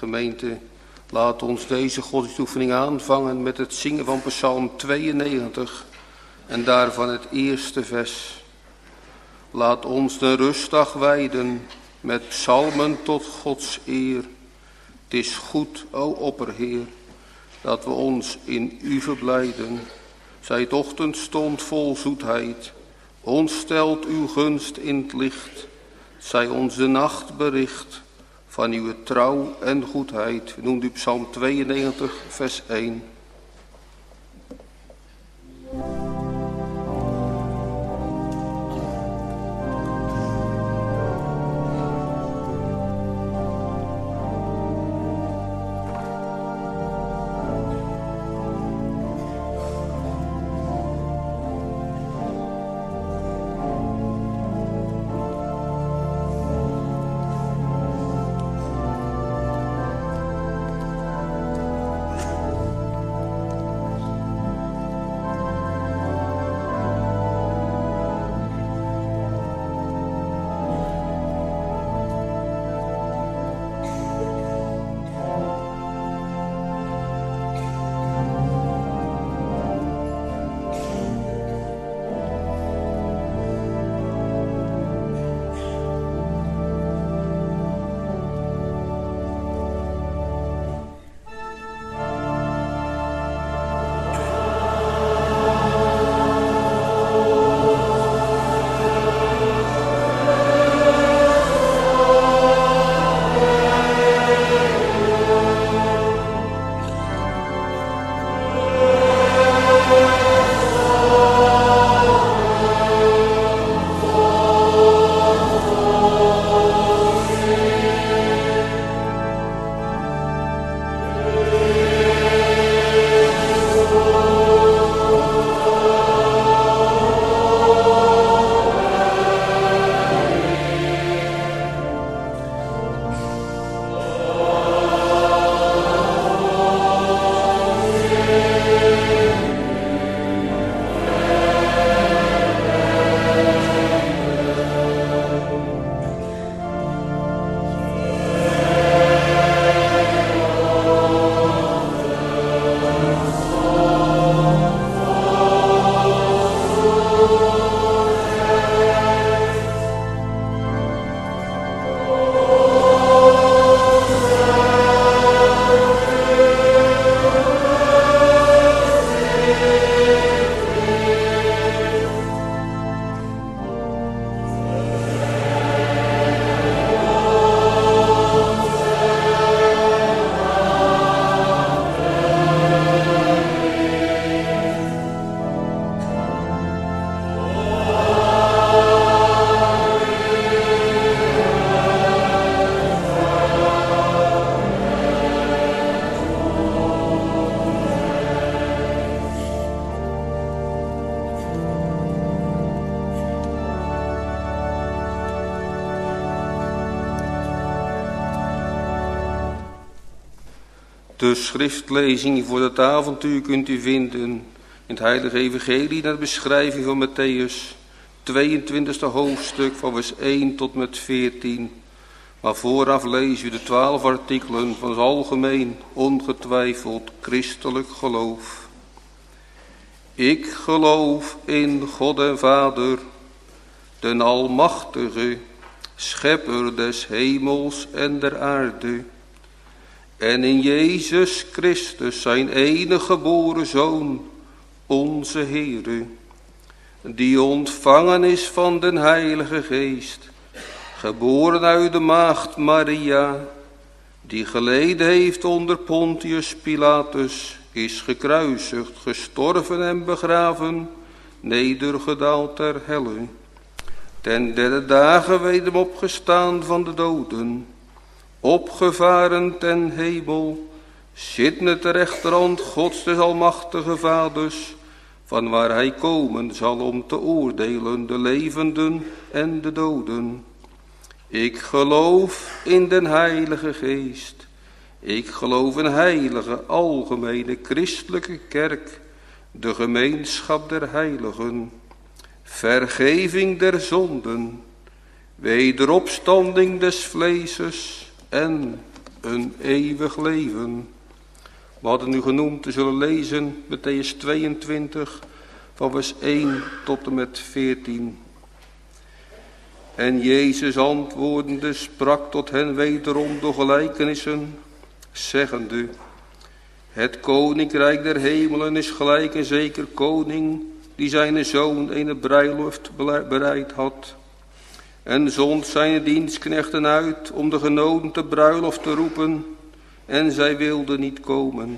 Gemeente, laat ons deze godsdienstoefening aanvangen met het zingen van Psalm 92 en daarvan het eerste vers. Laat ons de rustdag wijden met psalmen tot Gods eer. Het is goed, o opperheer, dat we ons in u verblijden. Zij het ochtendstond vol zoetheid, ons stelt uw gunst in het licht. Zij ons de nacht bericht van uw trouw en goedheid. Noemt u Psalm 92, vers 1. De schriftlezing voor dat avontuur kunt u vinden in het Heilige Evangelie naar de beschrijving van Mattheüs, 22e hoofdstuk van vers 1 tot met 14. Maar vooraf lees u de 12 artikelen van het algemeen, ongetwijfeld christelijk geloof. Ik geloof in God en Vader, den Almachtige, Schepper des hemels en der aarde, en in Jezus Christus, zijn enige geboren Zoon, onze Heere, die ontvangen is van den Heilige Geest, geboren uit de maagd Maria, die geleden heeft onder Pontius Pilatus, is gekruisigd, gestorven en begraven, nedergedaald ter helle, ten derde dagen wederom opgestaan van de doden, opgevaren ten hemel, zittende ter rechterhand Gods des almachtige Vaders, van waar hij komen zal om te oordelen de levenden en de doden. Ik geloof in den Heilige Geest. Ik geloof in heilige, algemene, christelijke kerk, de gemeenschap der heiligen, vergeving der zonden, wederopstanding des vleeses en een eeuwig leven. We hadden nu genoemd te zullen lezen Mattheüs 22 van vers 1 tot en met 14. En Jezus antwoordende sprak tot hen wederom door gelijkenissen, zeggende: Het koninkrijk der hemelen is gelijk een zeker koning, die zijn zoon een bruiloft bereid had. En zond zijn dienstknechten uit om de genoden te bruiloft te roepen, en zij wilden niet komen.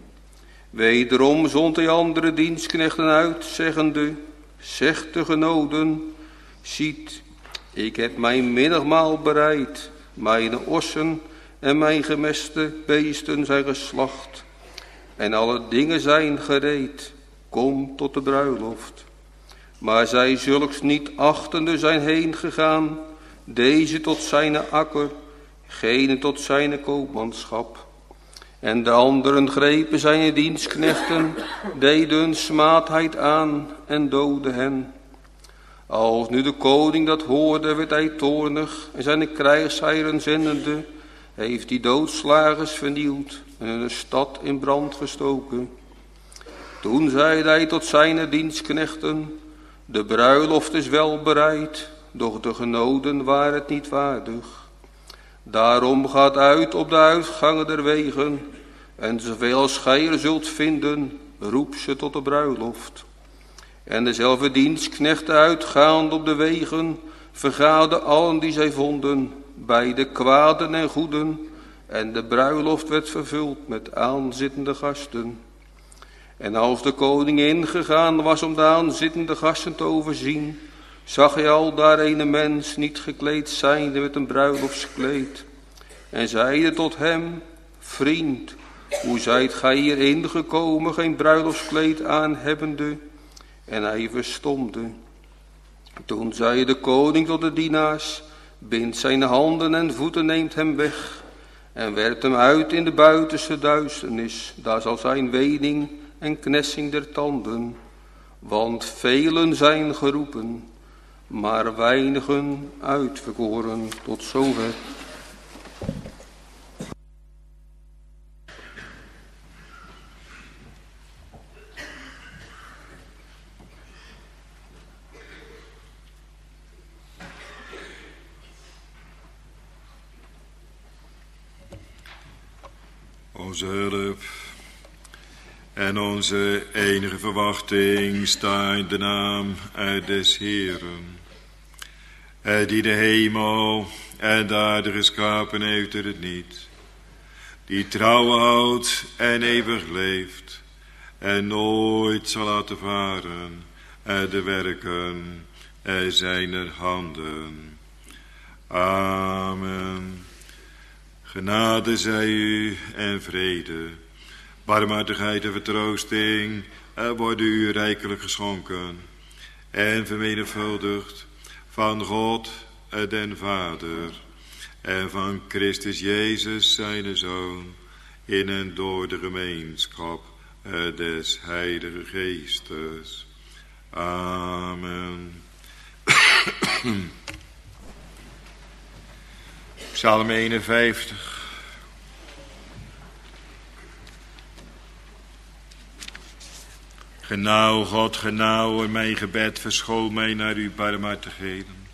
Wederom zond hij andere dienstknechten uit, zeggende: Zeg de genoden, ziet, ik heb mijn middagmaal bereid, mijn ossen en mijn gemeste beesten zijn geslacht, en alle dingen zijn gereed, kom tot de bruiloft. Maar zij zulks niet achtende zijn heen gegaan, deze tot zijn akker, gene tot zijn koopmanschap. En de anderen grepen zijn dienstknechten, deden hun smaadheid aan en doodden hen. Als nu de koning dat hoorde, werd hij toornig en zijn krijgsheiren zendende, heeft die doodslagers vernield en hun stad in brand gestoken. Toen zeide hij tot zijn dienstknechten: De bruiloft is wel bereid, doch de genoden waren het niet waardig. Daarom gaat uit op de uitgangen der wegen, en zoveel als gij er zult vinden, roep ze tot de bruiloft. En dezelfde dienstknechten uitgaande op de wegen, vergaden allen die zij vonden, bij de kwaden en goeden, en de bruiloft werd vervuld met aanzittende gasten. En als de koning ingegaan was om de aanzittende gasten te overzien, zag hij al daar een mens niet gekleed zijnde met een bruiloftskleed. En zeide tot hem: Vriend, hoe zijt gij hier ingekomen, geen bruiloftskleed aan hebbende? En hij verstomde. Toen zei de koning tot de dienaars: Bindt zijn handen en voeten, neemt hem weg, en werpt hem uit in de buitenste duisternis. Daar zal zijn wening en knessing der tanden. Want velen zijn geroepen, maar weinigen uitverkoren. Tot zover. Onze hulp en onze enige verwachting staat in de naam des Heeren, die de hemel en de aarde geschapen heeft door het niet, die trouw houdt en eeuwig leeft en nooit zal laten varen de werken zijner handen. Amen. Genade zij u en vrede, barmhartigheid en vertroosting worden u rijkelijk geschonken en vermenigvuldigd van God den Vader en van Christus Jezus zijn Zoon, in en door de gemeenschap des Heilige Geestes. Amen. Psalm 51. Genauw, God, genauw, in mijn gebed verschoon mij naar uw barmhartigheden.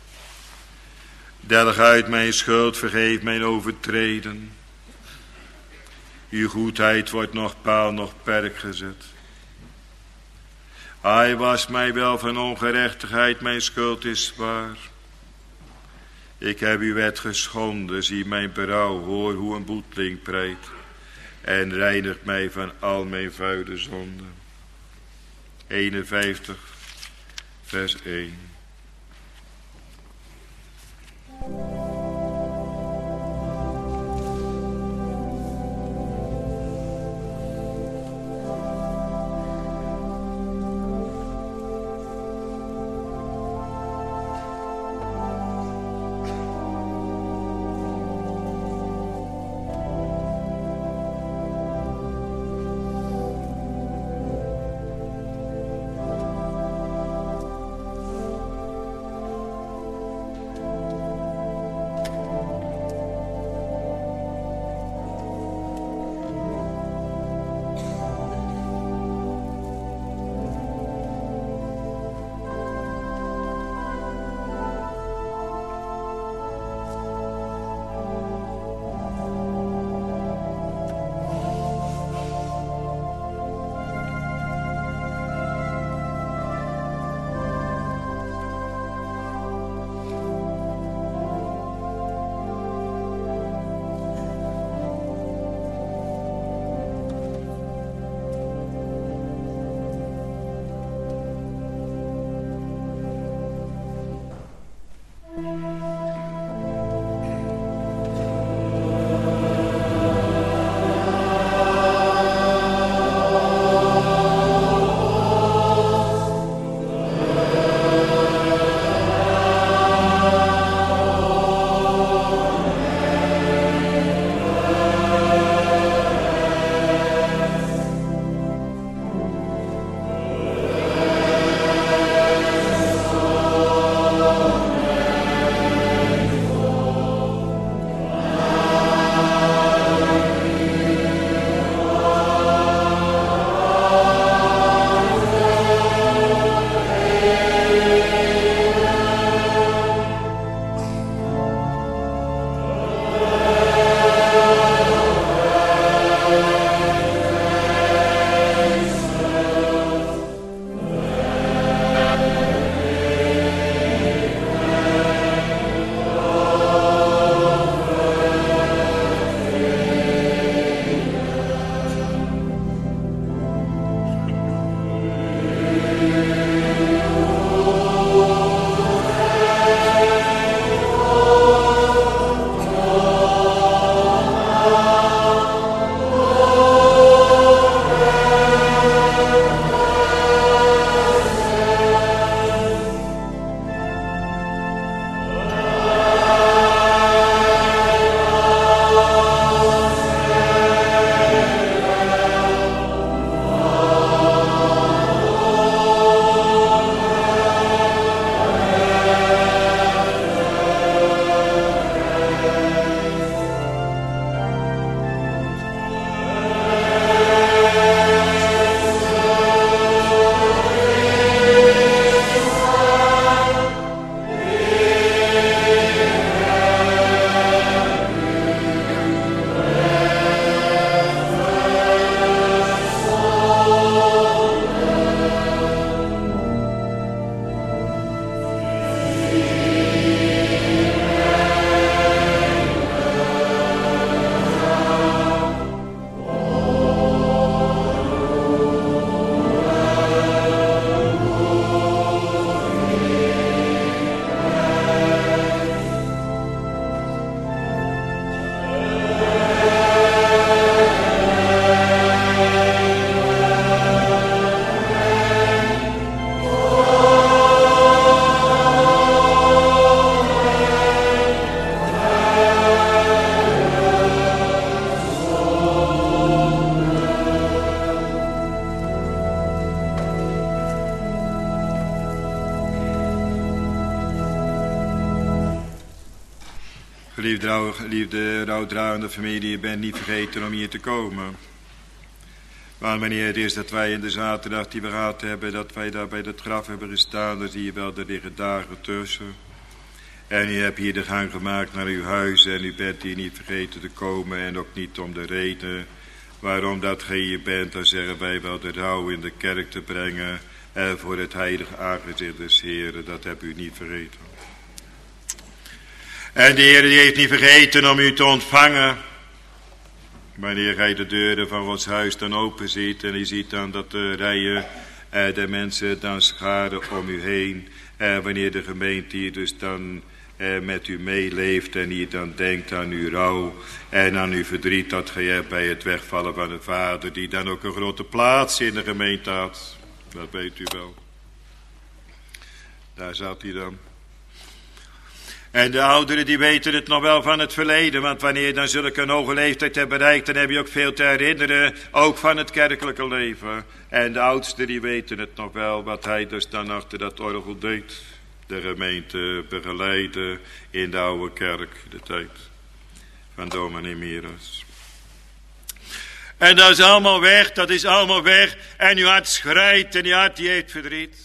Delg uit mijn schuld, vergeef mijn overtreden. Uw goedheid wordt nog paal, nog perk gezet. Hij was mij wel van ongerechtigheid, mijn schuld is zwaar. Ik heb uw wet geschonden, zie mijn berouw, hoor hoe een boeteling preit. En reinigt mij van al mijn vuile zonden. 51, vers 1. liefde rouwdragende familie, je bent niet vergeten om hier te komen. Maar wanneer het is dat wij in de zaterdag die we gehad hebben, dat wij daar bij het graf hebben gestaan, dan zie je wel, er liggen dagen tussen. En u hebt hier de gang gemaakt naar uw huis en u bent hier niet vergeten te komen en ook niet om de reden waarom dat gij hier bent. Dan zeggen wij wel de rouw in de kerk te brengen en voor het heilige aangezicht des Heren, dat hebt u niet vergeten. En de Heer die heeft niet vergeten om u te ontvangen. Wanneer gij de deuren van ons huis dan open ziet en je ziet dan dat de rijen de mensen dan scharen om u heen. En wanneer de gemeente hier dus dan met u meeleeft en hier dan denkt aan uw rouw en aan uw verdriet dat gij hebt bij het wegvallen van de vader, die dan ook een grote plaats in de gemeente had. Dat weet u wel. Daar zat hij dan. En de ouderen die weten het nog wel van het verleden, want wanneer je dan zulke een hoge leeftijd hebt bereikt, dan heb je ook veel te herinneren, ook van het kerkelijke leven. En de oudsten die weten het nog wel, wat hij dus dan achter dat orgel deed. De gemeente begeleiden in de oude kerk, de tijd van dominee Miras. En dat is allemaal weg, dat is allemaal weg. En uw hart schrijt en uw hart die heeft verdriet.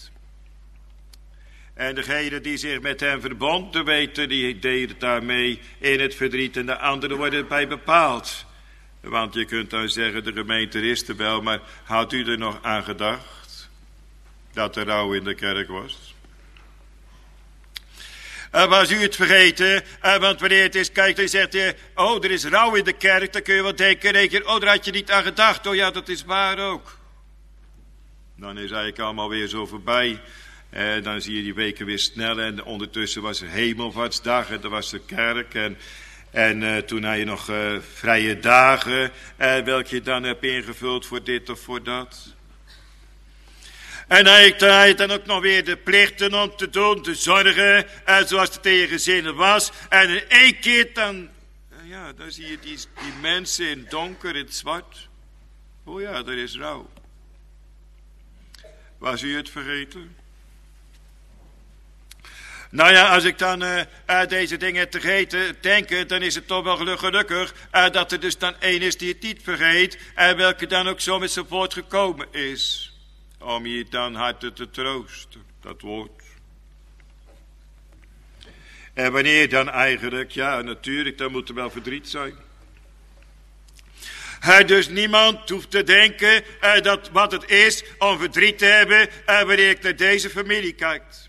En degene die zich met hem verbonden weten, die deden daarmee in het verdriet. En de anderen worden erbij bepaald. Want je kunt dan zeggen, de gemeente is er wel, maar had u er nog aan gedacht dat er rouw in de kerk was? Was u het vergeten? Want wanneer het is, kijkt en zegt hij, oh, er is rouw in de kerk, dan kun je wel denken, oh, daar had je niet aan gedacht. Oh ja, dat is waar ook. Dan is eigenlijk allemaal weer zo voorbij. Dan zie je die weken weer snel en ondertussen was er Hemelvaartsdag en er was de kerk. En toen had je nog vrije dagen, welke je dan hebt ingevuld voor dit of voor dat. En hij had dan ook nog weer de plichten om te doen, te zorgen, zoals het tegen gezinnen was. En in één keer dan zie je die mensen in het donker, in het zwart. Oh ja, er is rouw. Was u het vergeten? Nou ja, als ik dan deze dingen te denken, dan is het toch wel gelukkig dat er dus dan één is die het niet vergeet. En welke dan ook zo met zijn woord gekomen is. Om je dan harte te troosten, dat woord. En wanneer dan eigenlijk, ja natuurlijk, dan moet er wel verdriet zijn. Dus niemand hoeft te denken dat wat het is om verdriet te hebben wanneer ik naar deze familie kijkt.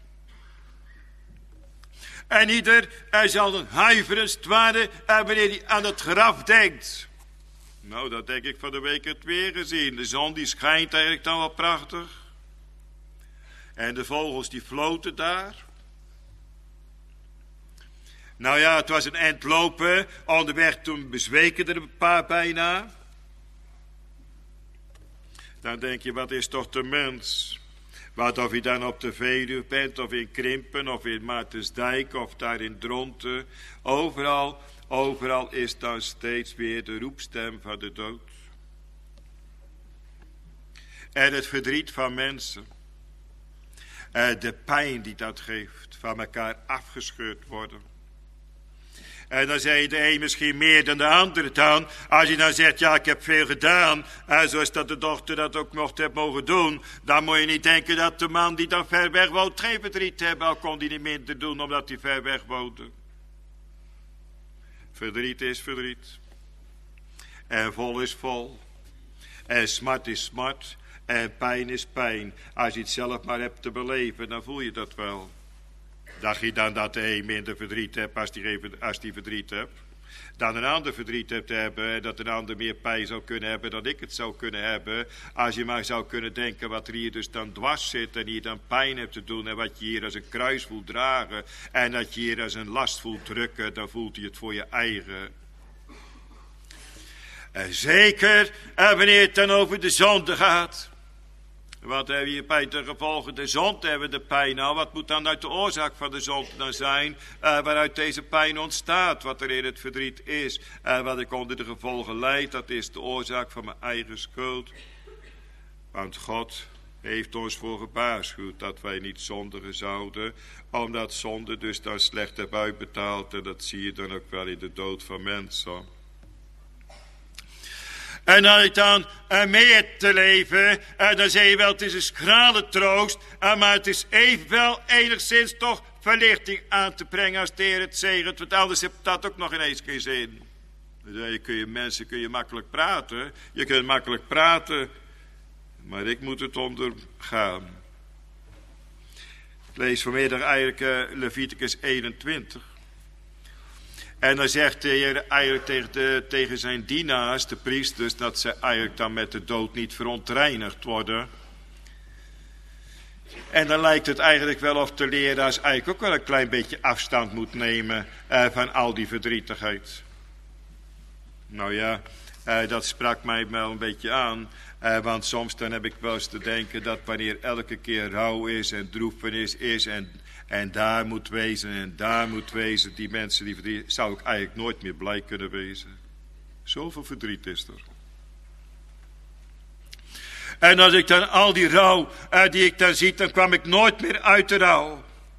En ieder zal een huiveren stwaren wanneer hij aan het graf denkt. Nou, dat denk ik van de week het weer gezien. De zon die schijnt eigenlijk dan wel prachtig. En de vogels die floten daar. Nou ja, het was een eind lopen. Onderweg toen bezweken er een paar bijna. Dan denk je, wat is toch de mens? Wat of je dan op de Veluwe bent, of in Krimpen, of in Maartensdijk, of daar in Dronten. Overal is dan steeds weer de roepstem van de dood. En het verdriet van mensen. De pijn die dat geeft, van elkaar afgescheurd worden. En dan zei de een misschien meer dan de andere dan. Als je dan zegt, ja, ik heb veel gedaan. Zoals dat de dochter dat ook mocht hebben mogen doen. Dan moet je niet denken dat de man die dan ver weg woont geen verdriet hebben. Al kon hij niet minder doen omdat hij ver weg woonde. Verdriet is verdriet. En vol is vol. En smart is smart. En pijn is pijn. Als je het zelf maar hebt te beleven, dan voel je dat wel. Dacht je dan dat de een minder verdriet hebt als die verdriet hebt? Dan een ander verdriet hebt te hebben en dat een ander meer pijn zou kunnen hebben dan ik het zou kunnen hebben. Als je maar zou kunnen denken wat er hier dus dan dwars zit en hier dan pijn hebt te doen en wat je hier als een kruis voelt dragen en dat je hier als een last voelt drukken, dan voelt je het voor je eigen. En zeker wanneer het dan over de zonde gaat. Wat hebben we hier bij de gevolgen? De zonde hebben we de pijn al. Wat moet dan uit de oorzaak van de zonde dan zijn? Waaruit deze pijn ontstaat. Wat er in het verdriet is. Wat ik onder de gevolgen lijd. Dat is de oorzaak van mijn eigen schuld. Want God heeft ons voor gewaarschuwd dat wij niet zondigen zouden, omdat zonde dus dan slecht heb uitbetaald, en dat zie je dan ook wel in de dood van mensen. En als ik dan mee heb te leven, dan zeg je wel, het is een schrale troost, maar het is evenwel enigszins toch verlichting aan te brengen als de Heer het zegent, want anders heeft dat ook nog ineens geen zin. Dan kun je makkelijk praten, je kunt makkelijk praten, maar ik moet het ondergaan. Ik lees vanmiddag eigenlijk Leviticus 21. En dan zegt de Heer eigenlijk tegen zijn dienaars, de priesters, dat ze eigenlijk dan met de dood niet verontreinigd worden. En dan lijkt het eigenlijk wel of de leraars eigenlijk ook wel een klein beetje afstand moet nemen van al die verdrietigheid. Nou ja, dat sprak mij wel een beetje aan. Want soms dan heb ik wel eens te denken dat wanneer elke keer rouw is en droefenis is en daar moet wezen en daar moet wezen, die mensen die verdriet, zou ik eigenlijk nooit meer blij kunnen wezen. Zoveel verdriet is er. En als ik dan al die rouw die ik dan zie, dan kwam ik nooit meer uit de rouw.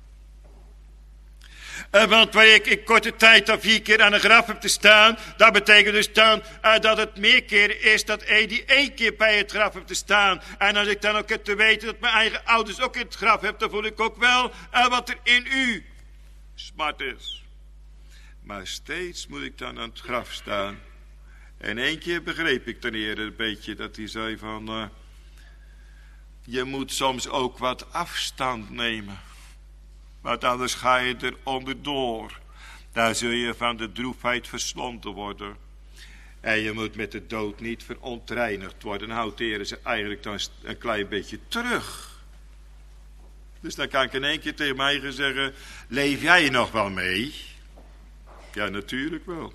Want wanneer ik in korte tijd dan 4 keer aan een graf heb te staan, dat betekent dus dan dat het meer keren is dat die 1 keer bij het graf heb te staan. En als ik dan ook heb te weten dat mijn eigen ouders ook in het graf heb, dan voel ik ook wel wat er in u smart is. Maar steeds moet ik dan aan het graf staan. En 1 keer begreep ik ten Heer een beetje dat hij zei van, je moet soms ook wat afstand nemen. Want anders ga je er onderdoor. Daar zul je van de droefheid verslonden worden. En je moet met de dood niet verontreinigd worden. Dan houdt de Heer ze eigenlijk dan een klein beetje terug. Dus dan kan ik in 1 keer tegen mij zeggen, leef jij nog wel mee? Ja, natuurlijk wel.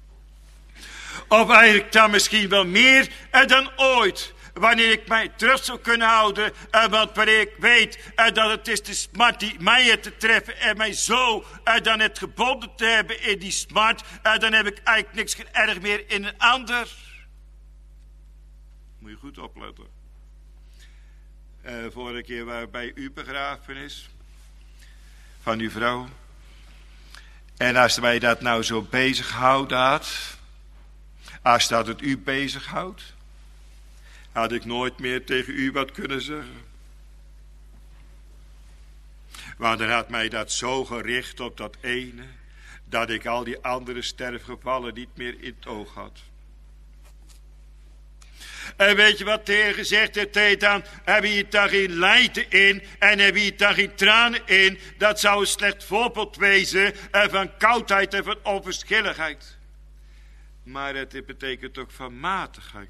Of eigenlijk dan misschien wel meer dan ooit. Wanneer ik mij terug zou kunnen houden. Want wanneer ik weet dat het is de smart die mij heeft te treffen. En mij zo dan het gebonden te hebben in die smart. Dan heb ik eigenlijk niks erg meer in een ander. Moet je goed opletten. Vorige keer waren bij uw begrafenis. Van uw vrouw. En als wij dat nou zo bezig houden had. Als dat het u bezighoudt. Had ik nooit meer tegen u wat kunnen zeggen. Want dan had mij dat zo gericht op dat ene, dat ik al die andere sterfgevallen niet meer in het oog had. En weet je wat de Heer gezegd heeft dan? Heb je daar geen lijden in en heb je daar geen tranen in? Dat zou een slecht voorbeeld wezen van koudheid en van onverschilligheid. Maar het betekent ook van matigheid.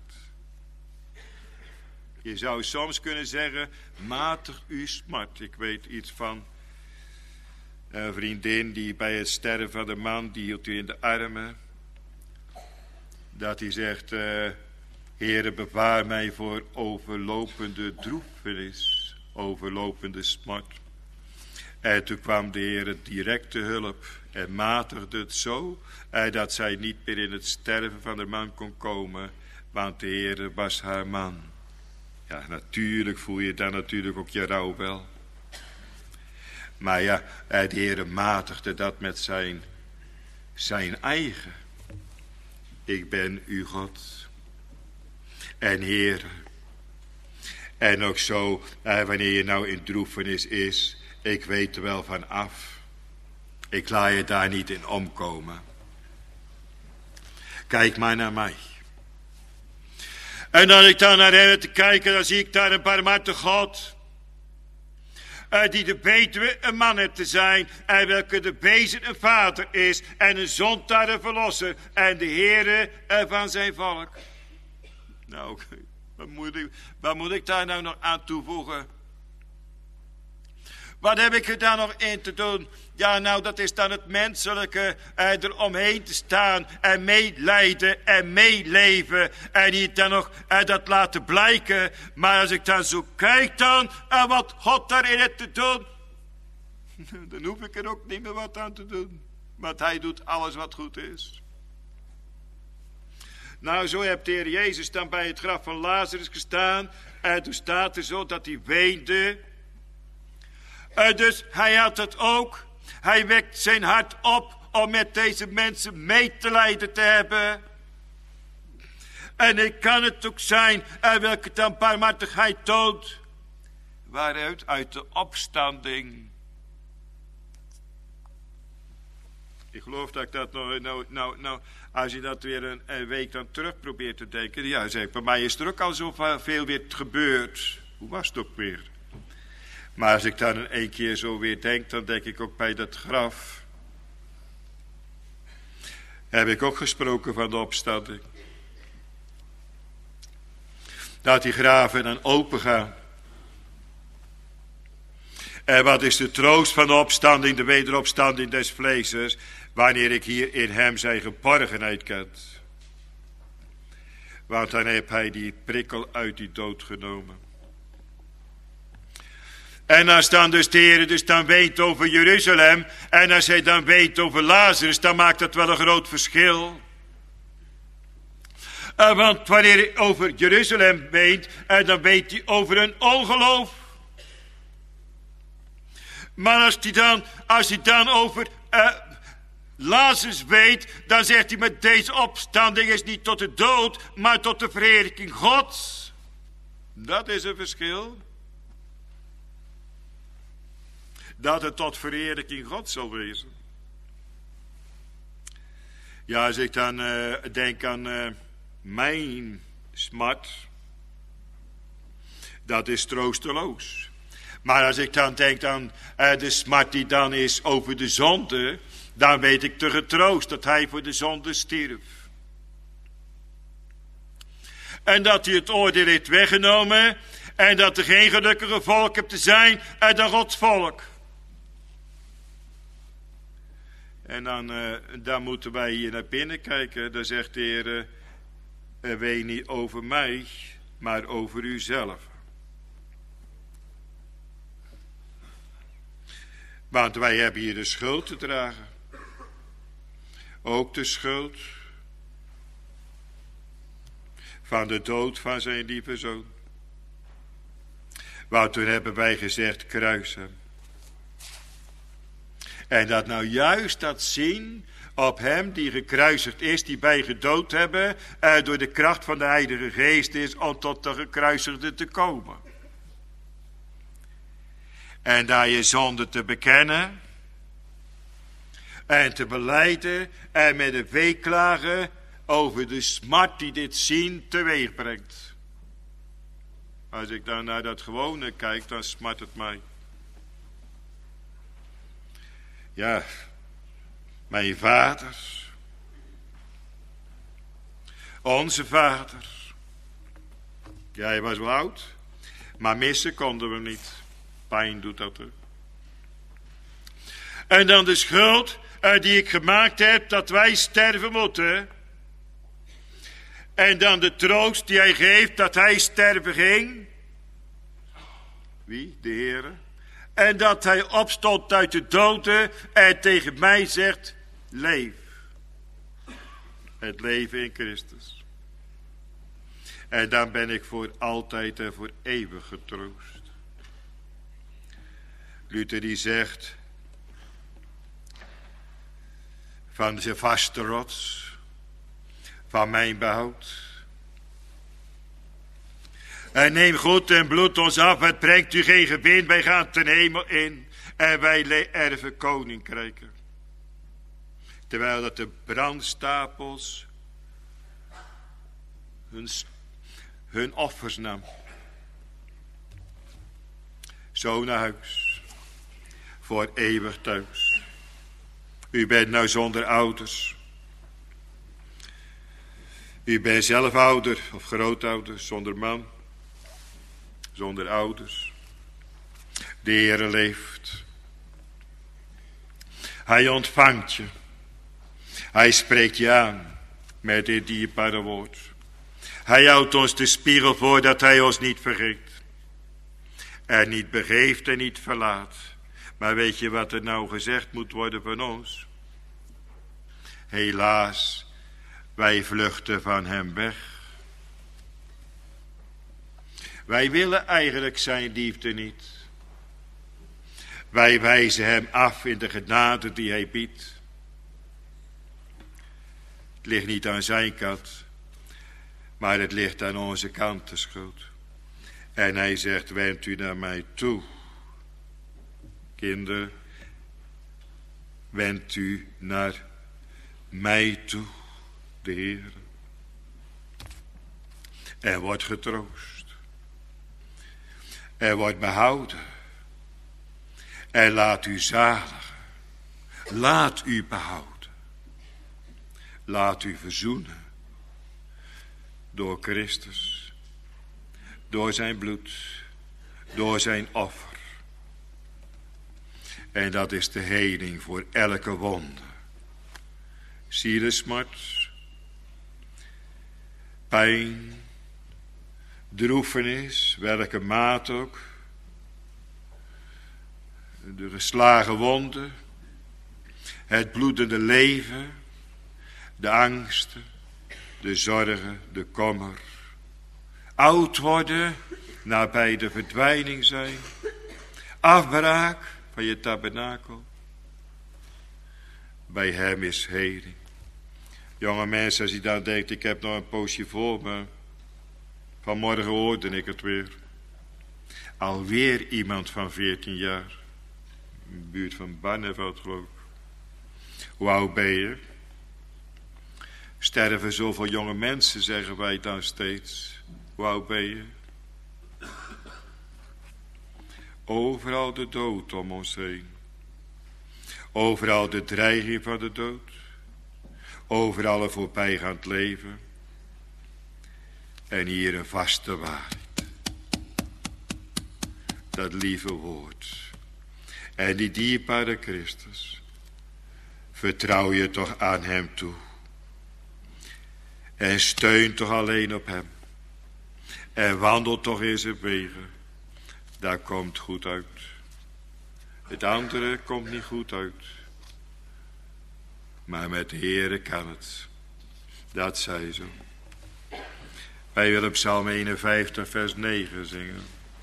Je zou soms kunnen zeggen, matig uw smart. Ik weet iets van een vriendin die bij het sterven van de man, die hield u in de armen. Dat hij zegt, Heere, bewaar mij voor overlopende droefenis, overlopende smart. En toen kwam de Heere direct te hulp en matigde het zo, dat zij niet meer in het sterven van de man kon komen, want de Heere was haar man. Ja, natuurlijk voel je dan natuurlijk ook je rouw wel. Maar ja, de Heere matigde dat met zijn eigen. Ik ben uw God. En Heere. En ook zo, wanneer je nou in droefenis is, ik weet er wel van af. Ik laat je daar niet in omkomen. Kijk maar naar mij. En als ik dan naar hem te kijken, dan zie ik daar een barmhartige God. Die de weduwe een man heeft te zijn. En welke de wezen een vader is. En een zondaar een verlosser. En de Heere van zijn volk. Nou, wat moet ik daar nou nog aan toevoegen? Wat heb ik er dan nog in te doen? Ja, nou, dat is dan het menselijke. Eromheen te staan en meelijden en meeleven. En niet dan nog dat laten blijken. Maar als ik dan zo kijk dan wat God daarin heeft te doen. Dan hoef ik er ook niet meer wat aan te doen. Want hij doet alles wat goed is. Nou, zo heeft de Heer Jezus dan bij het graf van Lazarus gestaan. En toen staat er zo dat hij weende. Dus hij had het ook. Hij wekt zijn hart op om met deze mensen medelijden te hebben. En ik kan het ook zijn, welke dan barmhartigheid toont. Waaruit? Uit de opstanding. Ik geloof dat ik dat nou, als je dat weer een week dan terug probeert te denken. Ja, zeg, bij mij is er ook al zoveel weer gebeurd. Hoe was het ook weer? Maar als ik dan een keer zo weer denk, dan denk ik ook bij dat graf. Heb ik ook gesproken van de opstanding. Dat die graven dan open gaan. En wat is de troost van de opstanding, de wederopstanding des vleeses, wanneer ik hier in hem zijn geborgenheid kent. Want dan heeft hij die prikkel uit die dood genomen. En als dan dus de Heer dus dan weet over Jeruzalem, en als hij dan weet over Lazarus, dan maakt dat wel een groot verschil. Want wanneer hij over Jeruzalem weet, dan weet hij over een ongeloof. Maar als hij dan over Lazarus weet, dan zegt hij met deze opstanding is niet tot de dood, maar tot de verheerlijking Gods. Dat is een verschil. Dat het tot verheerlijking God zal wezen. Ja, als ik dan denk aan mijn smart, dat is troosteloos. Maar als ik dan denk aan de smart die dan is over de zonde, dan weet ik te getroost dat hij voor de zonde stierf. En dat hij het oordeel heeft weggenomen en dat er geen gelukkige volk hebt te zijn dan Gods volk. En dan moeten wij hier naar binnen kijken. Dan zegt de Heer, ween niet over mij, maar over uzelf. Want wij hebben hier de schuld te dragen. Ook de schuld van de dood van zijn lieve zoon. Want toen hebben wij gezegd, kruis hem. En dat nou juist dat zien op hem die gekruisigd is, die wij gedood hebben, door de kracht van de Heilige Geest is om tot de gekruisigde te komen. En daar je zonde te bekennen en te belijden en met een weeklagen over de smart die dit zien teweeg brengt. Als ik dan naar dat gewone kijk, dan smart het mij. Ja, mijn vaders, onze vader. Ja, hij was wel oud, maar missen konden we hem niet. Pijn doet dat er. En dan de schuld die ik gemaakt heb, dat wij sterven moeten. En dan de troost die hij geeft, dat hij sterven ging. Wie? De Heere. En dat hij opstond uit de doden en tegen mij zegt, leef. Het leven in Christus. En dan ben ik voor altijd en voor eeuwig getroost. Luther die zegt, van zijn vaste rots, van mijn behoud. En neem goed en bloed ons af, het brengt u geen gewin, wij gaan ten hemel in en wij erven koninkrijken. Terwijl dat de brandstapels hun offers nam. Zo naar huis, voor eeuwig thuis. U bent nou zonder ouders. U bent zelf ouder of grootouder, zonder man, zonder ouders. De Heere leeft. Hij ontvangt je. Hij spreekt je aan met dit dierbare woord. Hij houdt ons de spiegel voor dat hij ons niet vergeet. En niet begeeft en niet verlaat. Maar weet je wat er nou gezegd moet worden van ons? Helaas, Wij vluchten van hem weg. Wij willen eigenlijk zijn liefde niet. Wij wijzen hem af in de genade die hij biedt. Het ligt niet aan zijn kant, maar het ligt aan onze kant, de schuld. En hij zegt, wend u naar mij toe. Kinderen, wend u naar mij toe, de Heer. En wordt getroost. En wordt behouden. En laat u zaligen. Laat u behouden. Laat u verzoenen. Door Christus. Door zijn bloed. Door zijn offer. En dat is de heling voor elke wonde. Zielesmart. Pijn. Droefenis. Welke maat ook. De geslagen wonden. Het bloedende leven. De angsten. De zorgen. De kommer. Oud worden. Nabij de verdwijning zijn. Afbraak van je tabernakel. Bij hem is heling. Jonge mensen, als je dan denkt, ik heb nog een poosje voor me. Vanmorgen hoorde ik het weer. Alweer iemand van 14 jaar. In de buurt van Barneveld, geloof ik. Hoe oud ben je? Sterven zoveel jonge mensen, zeggen wij dan steeds. Hoe oud ben je? Overal de dood om ons heen. Overal de dreiging van de dood. Overal een voorbijgaand leven. En hier een vaste waarheid. Dat lieve woord. En die dierbare Christus. Vertrouw je toch aan hem toe. En steun toch alleen op hem. En wandel toch in zijn wegen. Daar komt goed uit. Het andere komt niet goed uit. Maar met de Heere kan het. Dat zij zo. Wij willen Psalm 51 vers 9 zingen.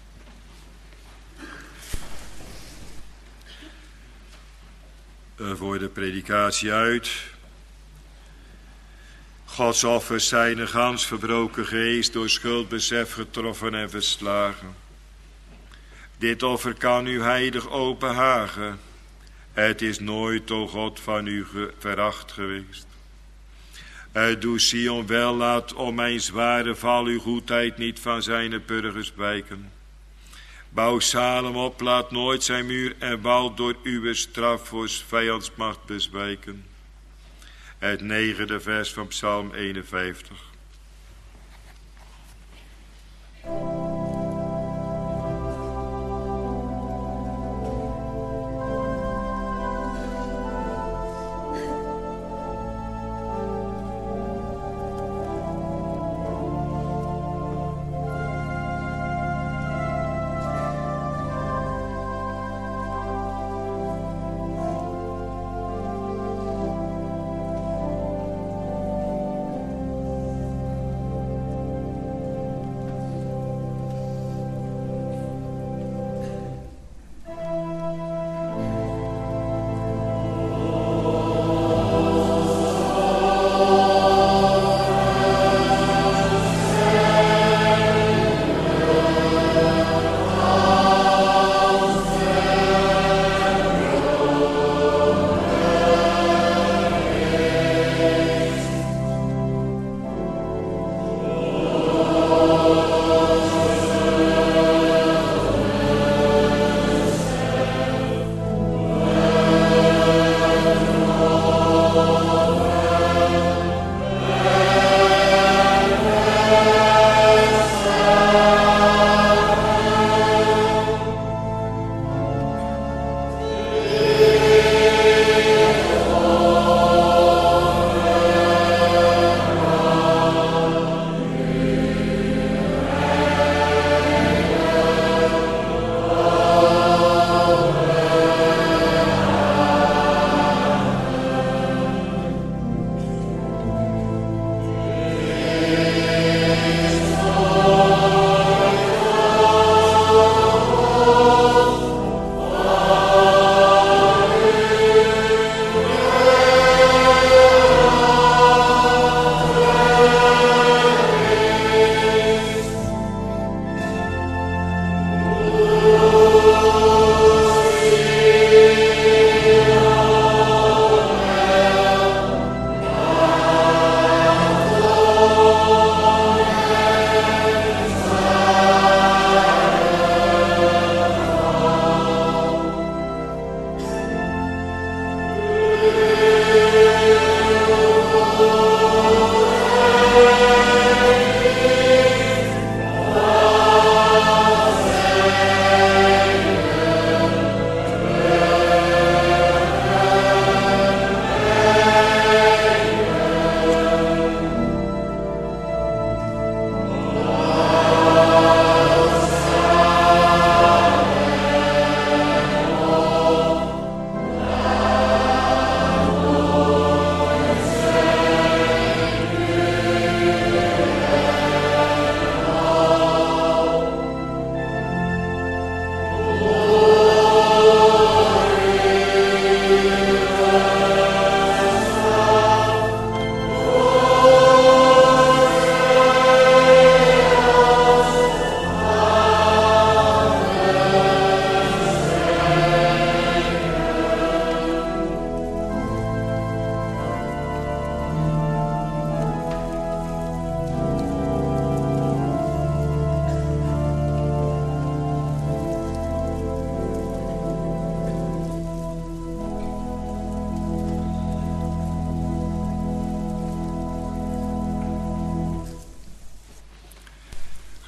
Voor de predikatie uit. Gods offers zijn een gans verbroken geest, door schuldbesef getroffen en verslagen. Dit offer kan u heilig openhagen. Het is nooit, o God, van u veracht geweest. Doe Sion wel, laat om mijn zware val uw goedheid niet van zijn burgers wijken. Bouw Salem op, laat nooit zijn muur en wal door uw straf voor vijandsmacht bezwijken. Het 9e vers van Psalm 51.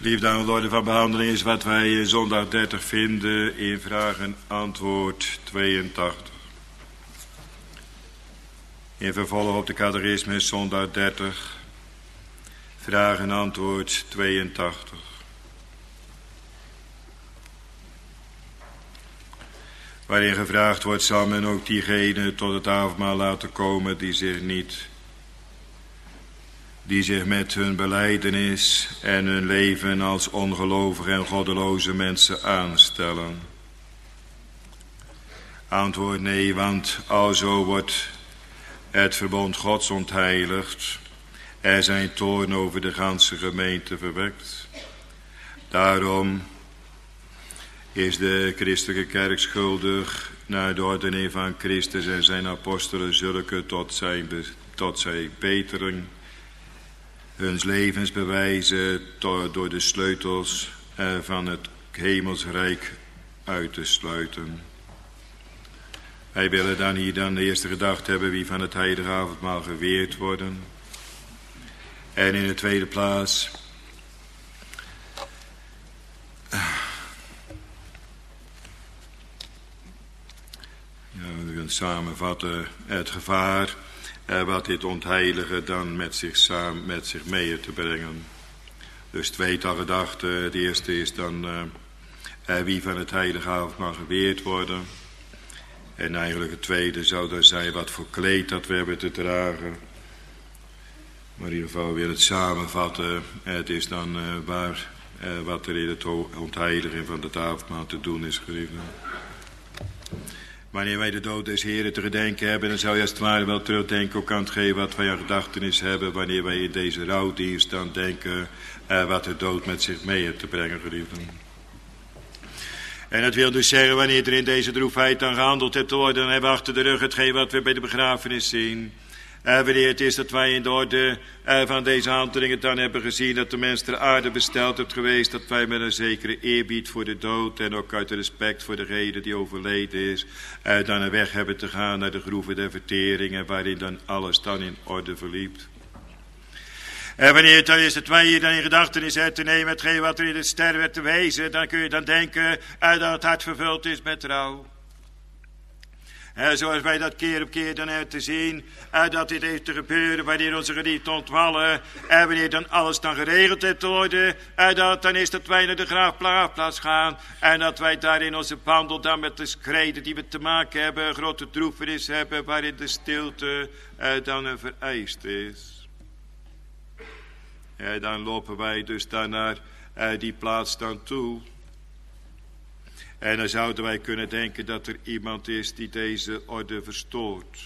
Liefde aan de orde van behandeling is wat wij in zondag 30 vinden in vraag en antwoord 82. In vervolg op de catechismus zondag 30, vraag en antwoord 82. Waarin gevraagd wordt, zal men ook diegenen tot het avondmaal laten komen die zich met hun belijdenis en hun leven als ongelovige en goddeloze mensen aanstellen. Antwoord nee, want alzo wordt het verbond Gods ontheiligd, er zijn toorn over de ganse gemeente verwekt. Daarom is de christelijke kerk schuldig naar de ordening van Christus en zijn apostelen zulke tot zij betering huns levens bewijzen door de sleutels van het hemelsrijk uit te sluiten. Wij willen dan hier de eerste gedachte hebben wie van het heilige avondmaal geweerd worden. En in de tweede plaats we kunnen samenvatten het gevaar wat dit ontheilige dan met zich mee te brengen. Dus tweetal gedachten. Het eerste is dan wie van het heilige avondmaal geweerd worden. En eigenlijk het tweede zou dan zijn wat voor kleed dat we hebben te dragen. Maar in ieder geval weer het samenvatten. Het is dan wat er in het ontheiligen van het avondmaal te doen is gericht. Wanneer wij de dood des Heren te gedenken hebben, dan zou je als het ware wel terugdenken ook aan hetgeen wat wij aan gedachtenis hebben. Wanneer wij in deze rouwdienst dan denken wat de dood met zich mee heeft te brengen, geliefden. En dat wil dus zeggen, wanneer er in deze droefheid dan gehandeld hebt te worden, dan hebben we achter de rug hetgeen wat we bij de begrafenis zien. Wanneer het is dat wij in de orde van deze handelingen dan hebben gezien dat de mens ter aarde besteld hebt geweest, dat wij met een zekere eerbied voor de dood en ook uit respect voor degene die overleden is, dan een weg hebben te gaan naar de groeven der verteringen, waarin dan alles dan in orde verliep. En wanneer het dan is dat wij hier dan in gedachtenis hebben te nemen hetgeen wat er in de ster werd te wezen, dan kun je dan denken dat het hart vervuld is met rouw. Zoals wij dat keer op keer dan hebben te zien, dat dit heeft te gebeuren wanneer onze geliefden ontvallen, en wanneer dan alles dan geregeld heeft te worden, dan is dat wij naar de graafplaats gaan, en dat wij daar in onze wandel dan met de schreden die we te maken hebben, een grote droefenis hebben, waarin de stilte dan een vereist is. Dan lopen wij dus dan naar die plaats dan toe. En dan zouden wij kunnen denken dat er iemand is die deze orde verstoort.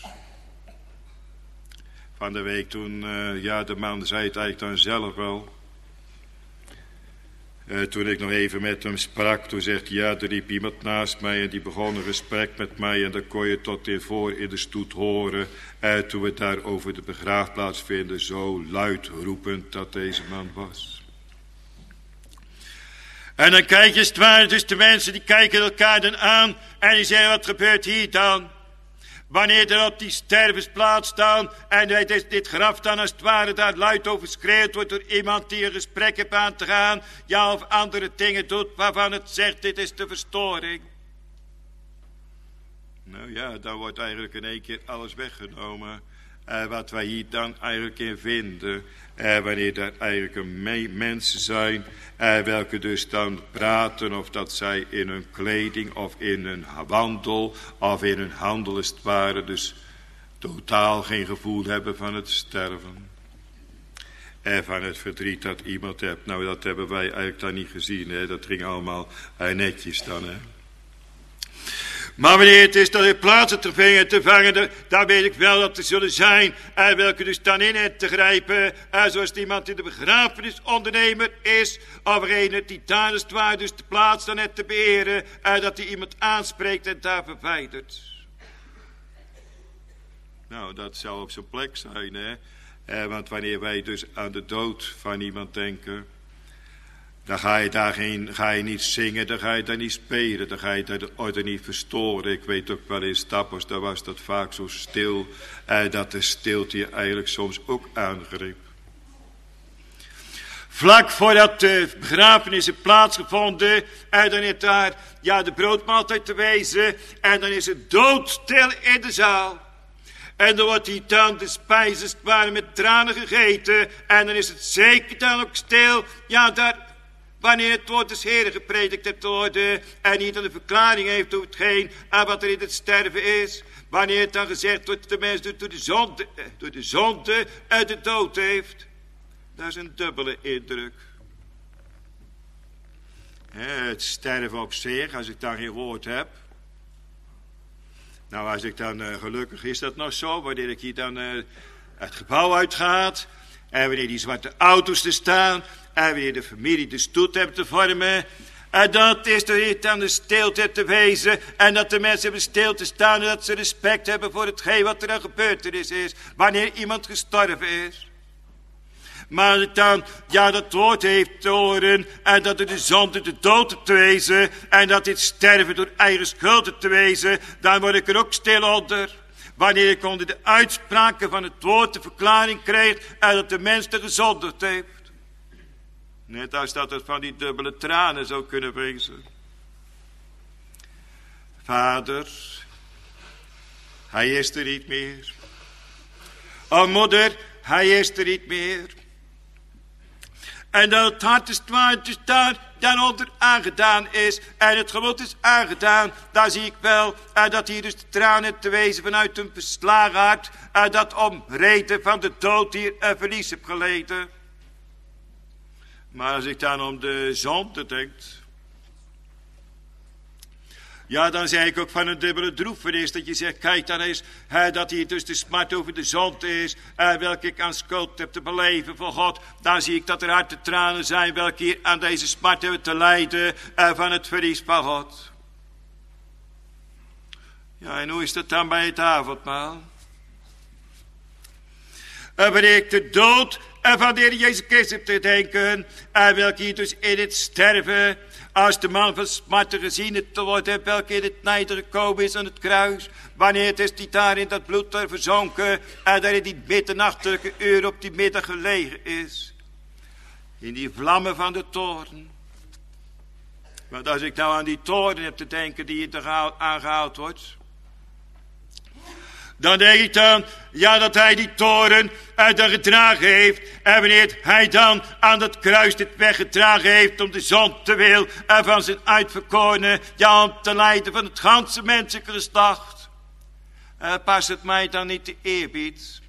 Van de week toen, de man zei het eigenlijk dan zelf wel. Toen ik nog even met hem sprak, toen zegt hij, er riep iemand naast mij en die begon een gesprek met mij. En dan kon je tot voor in de stoet horen, toen we het daar over de begraafplaats vinden, zo luid roepend dat deze man was. En dan kijk je het waar, dus de mensen die kijken elkaar dan aan en die zeggen, wat gebeurt hier dan? Wanneer er op die stervensplaats dan en dit graf dan als het ware daar luid overschreeuwd wordt door iemand die een gesprek heeft aan te gaan, ja of andere dingen doet waarvan het zegt, dit is de verstoring. Nou ja, dan wordt eigenlijk in één keer alles weggenomen. Wat wij hier dan eigenlijk in vinden. Wanneer er eigenlijk mensen zijn. Welke dus dan praten. Of dat zij in hun kleding. Of in hun wandel. Of in hun handel als het ware. Dus totaal geen gevoel hebben van het sterven. En van het verdriet dat iemand hebt. Nou, dat hebben wij eigenlijk dan niet gezien. Hè? Dat ging allemaal netjes dan. Hè? Maar wanneer het is dat er plaatsen te vangen, dan weet ik wel dat er zullen zijn, welke dus dan in het te grijpen, zoals iemand in de begrafenisondernemer is, of een die daar is waar dus de plaats dan net te beheren, dat hij iemand aanspreekt en daar verwijdert. Nou, dat zou op zijn plek zijn, hè. Want wanneer wij dus aan de dood van iemand denken, dan ga je niet zingen, dan ga je daar niet spelen, dan ga je daar de orde niet verstoren. Ik weet ook wel in Stappers, daar was dat vaak zo stil, dat de stilte je eigenlijk soms ook aangreep. Vlak voordat de begrafenis heeft plaatsgevonden. En dan is daar de broodmaaltijd te wezen. En dan is het doodstil in de zaal. En dan wordt die dan de spijzen waren met tranen gegeten. En dan is het zeker dan ook stil. Ja, daar, wanneer het woord des Heren gepredikt hebt te worden. En niet dan de verklaring heeft over hetgeen en wat er in het sterven is. Wanneer het dan gezegd wordt dat de mens door de zonde uit de dood heeft. Dat is een dubbele indruk. Het sterven op zich, als ik dan geen woord heb. Nou, als ik dan gelukkig is dat nog zo, wanneer ik hier dan het gebouw uitgaat. En wanneer die zwarte auto's er staan. En wanneer de familie de stoet hebt te vormen. En dat is er niet aan de stilte te wezen. En dat de mensen hebben stil te staan. En dat ze respect hebben voor hetgeen wat er dan gebeurtenis is. Wanneer iemand gestorven is. Maar dan, dat woord heeft te horen. En dat er de zonde de dood op te wezen. En dat dit sterven door eigen schuld te wezen. Dan word ik er ook stil onder. Wanneer ik onder de uitspraken van het woord de verklaring krijg. En dat de mens te gezondigd heeft. Net als dat het van die dubbele tranen zou kunnen wezen. Vader, hij is er niet meer. O moeder, hij is er niet meer. En dat het hart is daar dan onder aangedaan is. En het gemoed is aangedaan. Daar zie ik wel dat hier dus de tranen te wezen vanuit een verslagen hart. Dat om reden van de dood hier een verlies heb geleden. Maar als ik dan om de zonde denk. Ja, dan zeg ik ook van een dubbele droefenis. Dat je zegt, kijk dan eens. Dat hier dus de smart over de zonde is. Welke ik aan schuld heb te beleven voor God. Dan zie ik dat er harde tranen zijn. Welke hier aan deze smart hebben te lijden. Van het verlies van God. Ja, en hoe is dat dan bij het avondmaal? Wanneer ik de dood van de Heer Jezus Christus heb te denken. Welke hier dus in het sterven. Als de man van smarten gezien het te worden. Welke in het nijden gekomen is aan het kruis. Wanneer het is die daar in dat bloed daar verzonken. En daar in die middernachtelijke uur op die middag gelegen is. In die vlammen van de toorn. Want als ik nou aan die toorn heb te denken die hier aangehaald wordt. Dan denk ik dan, dat hij die toren dan gedragen heeft. En wanneer hij dan aan dat kruis dit weggedragen heeft om de zonde wil. En van zijn uitverkorenen, om te lijden van het ganse menselijke geslacht. Past het mij dan niet te eerbied.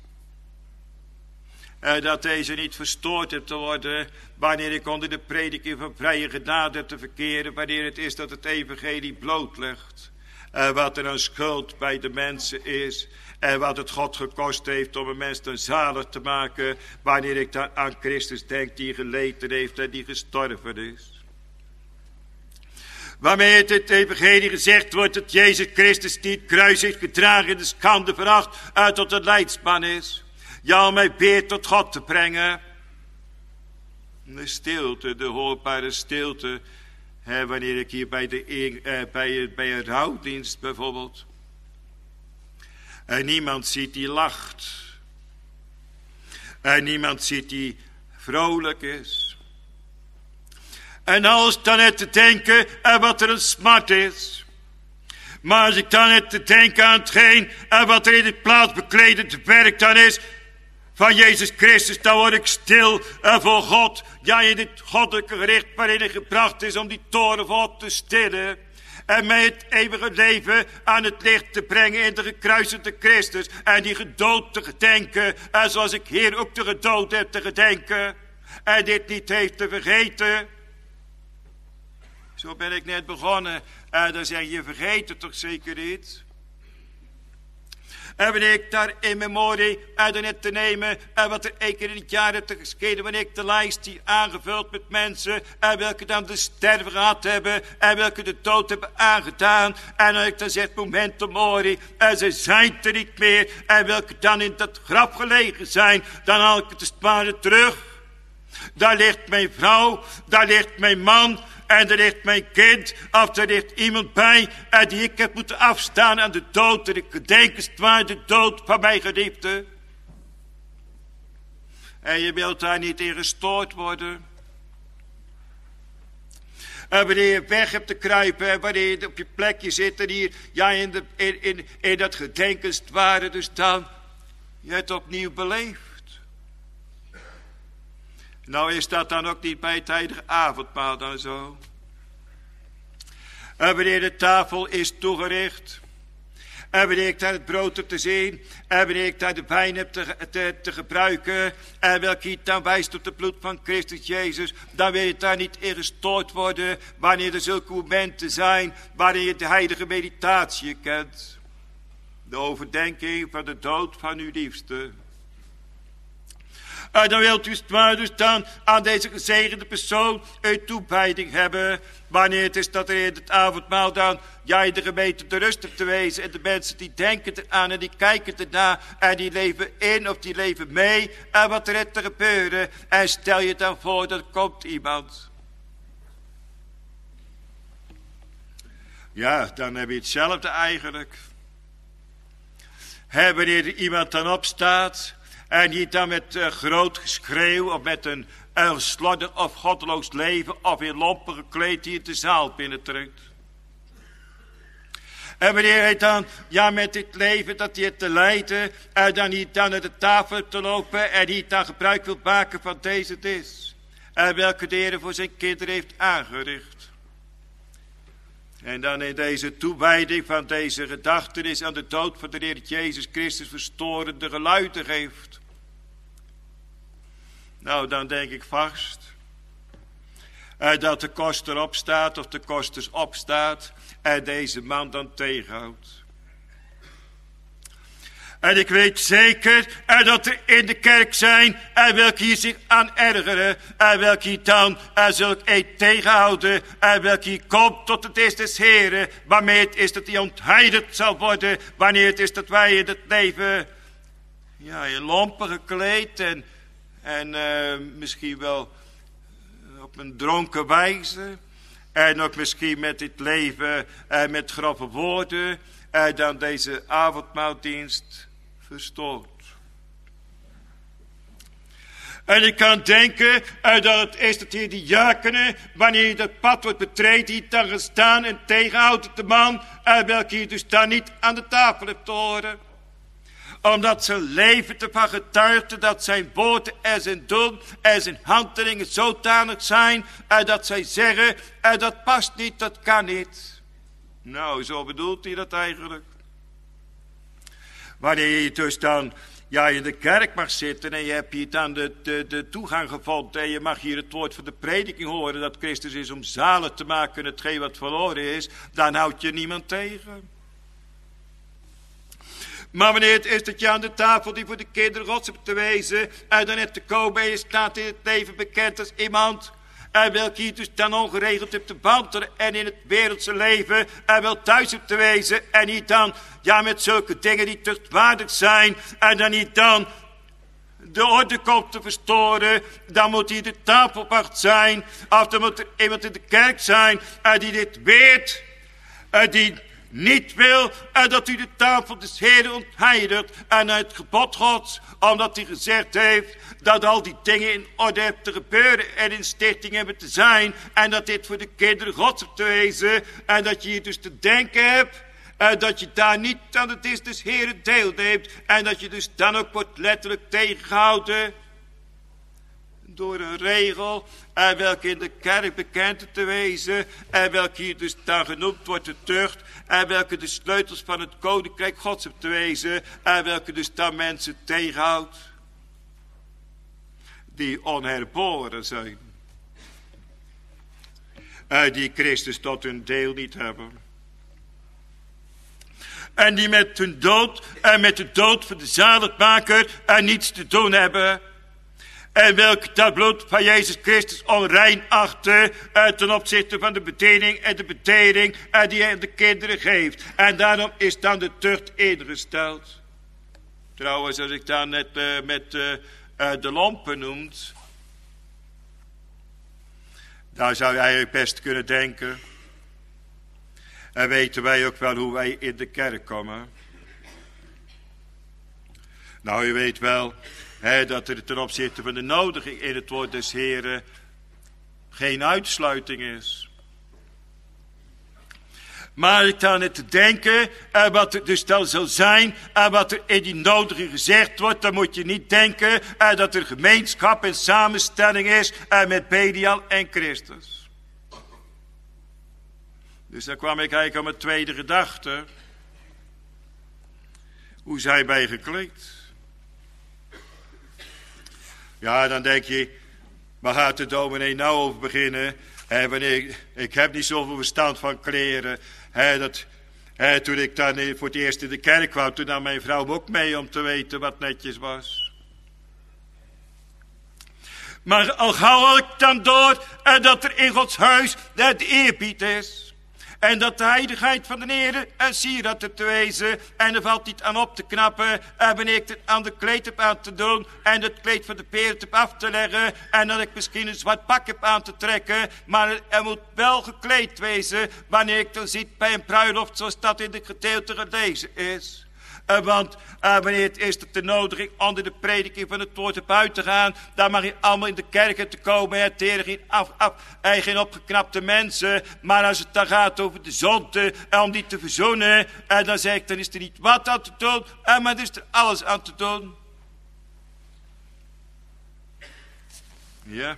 Dat deze niet verstoord heeft te worden. Wanneer ik onder de prediking van vrije genade heb te verkeren. Wanneer het is dat het evangelie blootlegt. Wat er aan schuld bij de mensen is. En wat het God gekost heeft om een mens dan zalig te maken. Wanneer ik dan aan Christus denk die geleden heeft en die gestorven is. Waarmee het evangelie gezegd wordt dat Jezus Christus die het kruis heeft gedragen in de schande veracht. Tot de leidsman is. Ja, om mij weer tot God te brengen. De stilte, de hoorbare stilte. Wanneer ik hier bij een rouwdienst bijvoorbeeld. En niemand ziet die lacht. En niemand ziet die vrolijk is. En als dan net te denken wat er een smart is. Maar als ik dan net te denken aan hetgeen wat er in het plaatsbekledend werk dan is. Van Jezus Christus, dan word ik stil voor God. Ja, in dit goddelijke gericht waarin hij gebracht is om die toren voor God te stillen. En mij het eeuwige leven aan het licht te brengen in de gekruisigde Christus. En die gedood te gedenken. En zoals ik hier ook te gedood heb te gedenken. En dit niet heeft te vergeten. Zo ben ik net begonnen. En dan zeg je, vergeet het toch zeker niet. En wanneer ik daar in memorie uit net te nemen. En wat er één keer in het jaar heeft te geschieden. Wanneer ik de lijst die aangevuld met mensen. En welke dan de sterven gehad hebben. En welke de dood hebben aangedaan. En dan ik dan zeg momento mori. En ze zijn er niet meer. En welke dan in dat graf gelegen zijn. Dan haal ik het de sparen terug. Daar ligt mijn vrouw. Daar ligt mijn man. En er ligt mijn kind, of er ligt iemand bij, en die ik heb moeten afstaan aan de dood. En ik gedenk eens waar de dood van mijn geliefde. En je wilt daar niet in gestoord worden. En wanneer je weg hebt te kruipen. En wanneer je op je plekje zit. En hier ja, in dat gedenkensware. Dus dan je het opnieuw beleeft. Nou is dat dan ook niet bij het heilige avondmaal dan zo. En wanneer de tafel is toegericht. En wanneer ik daar het brood heb te zien. En wanneer ik daar de wijn heb te gebruiken. En welke het dan wijst op het bloed van Christus Jezus. Dan wil je daar niet in gestoord worden. Wanneer er zulke momenten zijn. Waarin je de heilige meditatie kent. De overdenking van de dood van uw liefste. Dan wilt u dus dan aan deze gezegende persoon een toewijding hebben. Wanneer het is dat er in het avondmaal dan jij de gemeente te rust hebt te wezen. En de mensen die denken eraan en die kijken ernaar. En die leven in of die leven mee. En wat er te gebeuren. En stel je dan voor dat er komt iemand. Ja, dan heb je hetzelfde eigenlijk. Wanneer er iemand dan opstaat. En die dan met groot geschreeuw of met een slodder of goddeloos leven of in lompen gekleed hier de zaal binnentreedt. En wanneer hij dan, ja met dit leven dat hij het te lijden, en dan niet dan naar de tafel hebt te lopen en niet dan gebruik wil maken van deze dis. En welke de Heer voor zijn kinderen heeft aangericht. En dan in deze toewijding van deze gedachtenis aan de dood van de Heer Jezus Christus verstorende geluiden geeft. Nou, dan denk ik vast dat de koster opstaat of de kosters opstaat en deze man dan tegenhoudt. En ik weet zeker dat er in de kerk zijn en welke hier zich aan ergeren en welke hier dan zulk een tegenhouden en welke hier komt tot het is des Heren, waarmee het is dat hij ontheiligd zal worden, wanneer het is dat wij in het leven ja, in lompen gekleed en misschien wel op een dronken wijze. En ook misschien met dit leven met grove woorden. Dan deze avondmaaldienst verstoort. En ik kan denken dat het is dat hier die diakenen, wanneer je dat pad wordt betreden, die dan gaan staan en tegenhoudt de man. Welke je dus dan niet aan de tafel hebt te horen. Omdat zijn leven ervan getuigde dat zijn woorden en zijn doen en zijn handelingen zodanig zijn. Dat zij zeggen, dat past niet, dat kan niet. Nou, zo bedoelt hij dat eigenlijk. Wanneer je dus dan ja, in de kerk mag zitten en je hebt hier dan de toegang gevonden. En je mag hier het woord van de prediking horen dat Christus is om zalig te maken hetgeen wat verloren is. Dan houdt je niemand tegen. Maar wanneer het is dat je aan de tafel die voor de kinderen Gods hebt te wezen. En dan hebt te komen en je staat in het leven bekend als iemand. En welke je dus dan ongeregeld hebt te wandelen. En in het wereldse leven. En wel thuis hebt te wezen. En niet dan ja met zulke dingen die tuchtwaardig zijn. En dan niet dan de orde komt te verstoren. Dan moet hier de tafelwacht zijn. Of dan moet er iemand in de kerk zijn. Die dit weet. Die niet wil dat u de tafel des Heeren ontheiligt en het gebod Gods, omdat hij gezegd heeft dat al die dingen in orde hebben te gebeuren en in stichting hebben te zijn en dat dit voor de kinderen Gods hebt te wezen en dat je hier dus te denken hebt dat je daar niet aan het is des Heeren deelneemt en dat je dus dan ook wordt letterlijk tegengehouden door een regel, en welke in de kerk bekend te wezen, en welke hier dus dan genoemd wordt de tucht, en welke de sleutels van het koninkrijk Gods hebt te wezen, en welke dus dan mensen tegenhoudt, die onherboren zijn, die Christus tot hun deel niet hebben. En die met hun dood, en met de dood van de zaligmaker, niets te doen hebben. En welke dat bloed van Jezus Christus onrein achten ten opzichte van de bediening en de betering die hij aan de kinderen geeft. En daarom is dan de tucht ingesteld. Trouwens, als ik dan net met de lompen noemt, daar zou je eigenlijk best kunnen denken. En weten wij ook wel hoe wij in de kerk komen. Nou, u weet wel dat er ten opzichte van de nodiging in het woord des Heren geen uitsluiting is. Maar ik sta net te denken, wat er dus dan zal zijn, wat er in die nodige gezegd wordt, dan moet je niet denken dat er gemeenschap en samenstelling is met Belial en Christus. Dus dan kwam ik eigenlijk aan mijn tweede gedachte. Hoe zijn wij gekleed? Ja, dan denk je, waar gaat de dominee nou over beginnen? Ik heb niet zoveel verstand van kleren. Toen ik dan voor het eerst in de kerk kwam, toen nam mijn vrouw ook mee om te weten wat netjes was. Maar al gauw had ik dan door dat er in Gods huis de eerbied is. En dat de heiligheid van de Heer een sieraad te wezen. En er valt niet aan op te knappen. Wanneer ik het aan de kleed heb aan te doen. En het kleed van de peert heb af te leggen. En dat ik misschien een zwart pak heb aan te trekken. Maar er moet wel gekleed wezen. Wanneer ik dan ziet bij een bruiloft zoals dat in het gedeelte gelezen is. Want wanneer het is dat de nodiging onder de prediking van het woord heb uit te gaan, dan mag je allemaal in de kerken te komen. Het Heer geen opgeknapte mensen. Maar als het dan gaat over de zonde en om die te verzoenen, dan zeg ik, dan is er niet wat aan te doen, maar er is er alles aan te doen. Ja.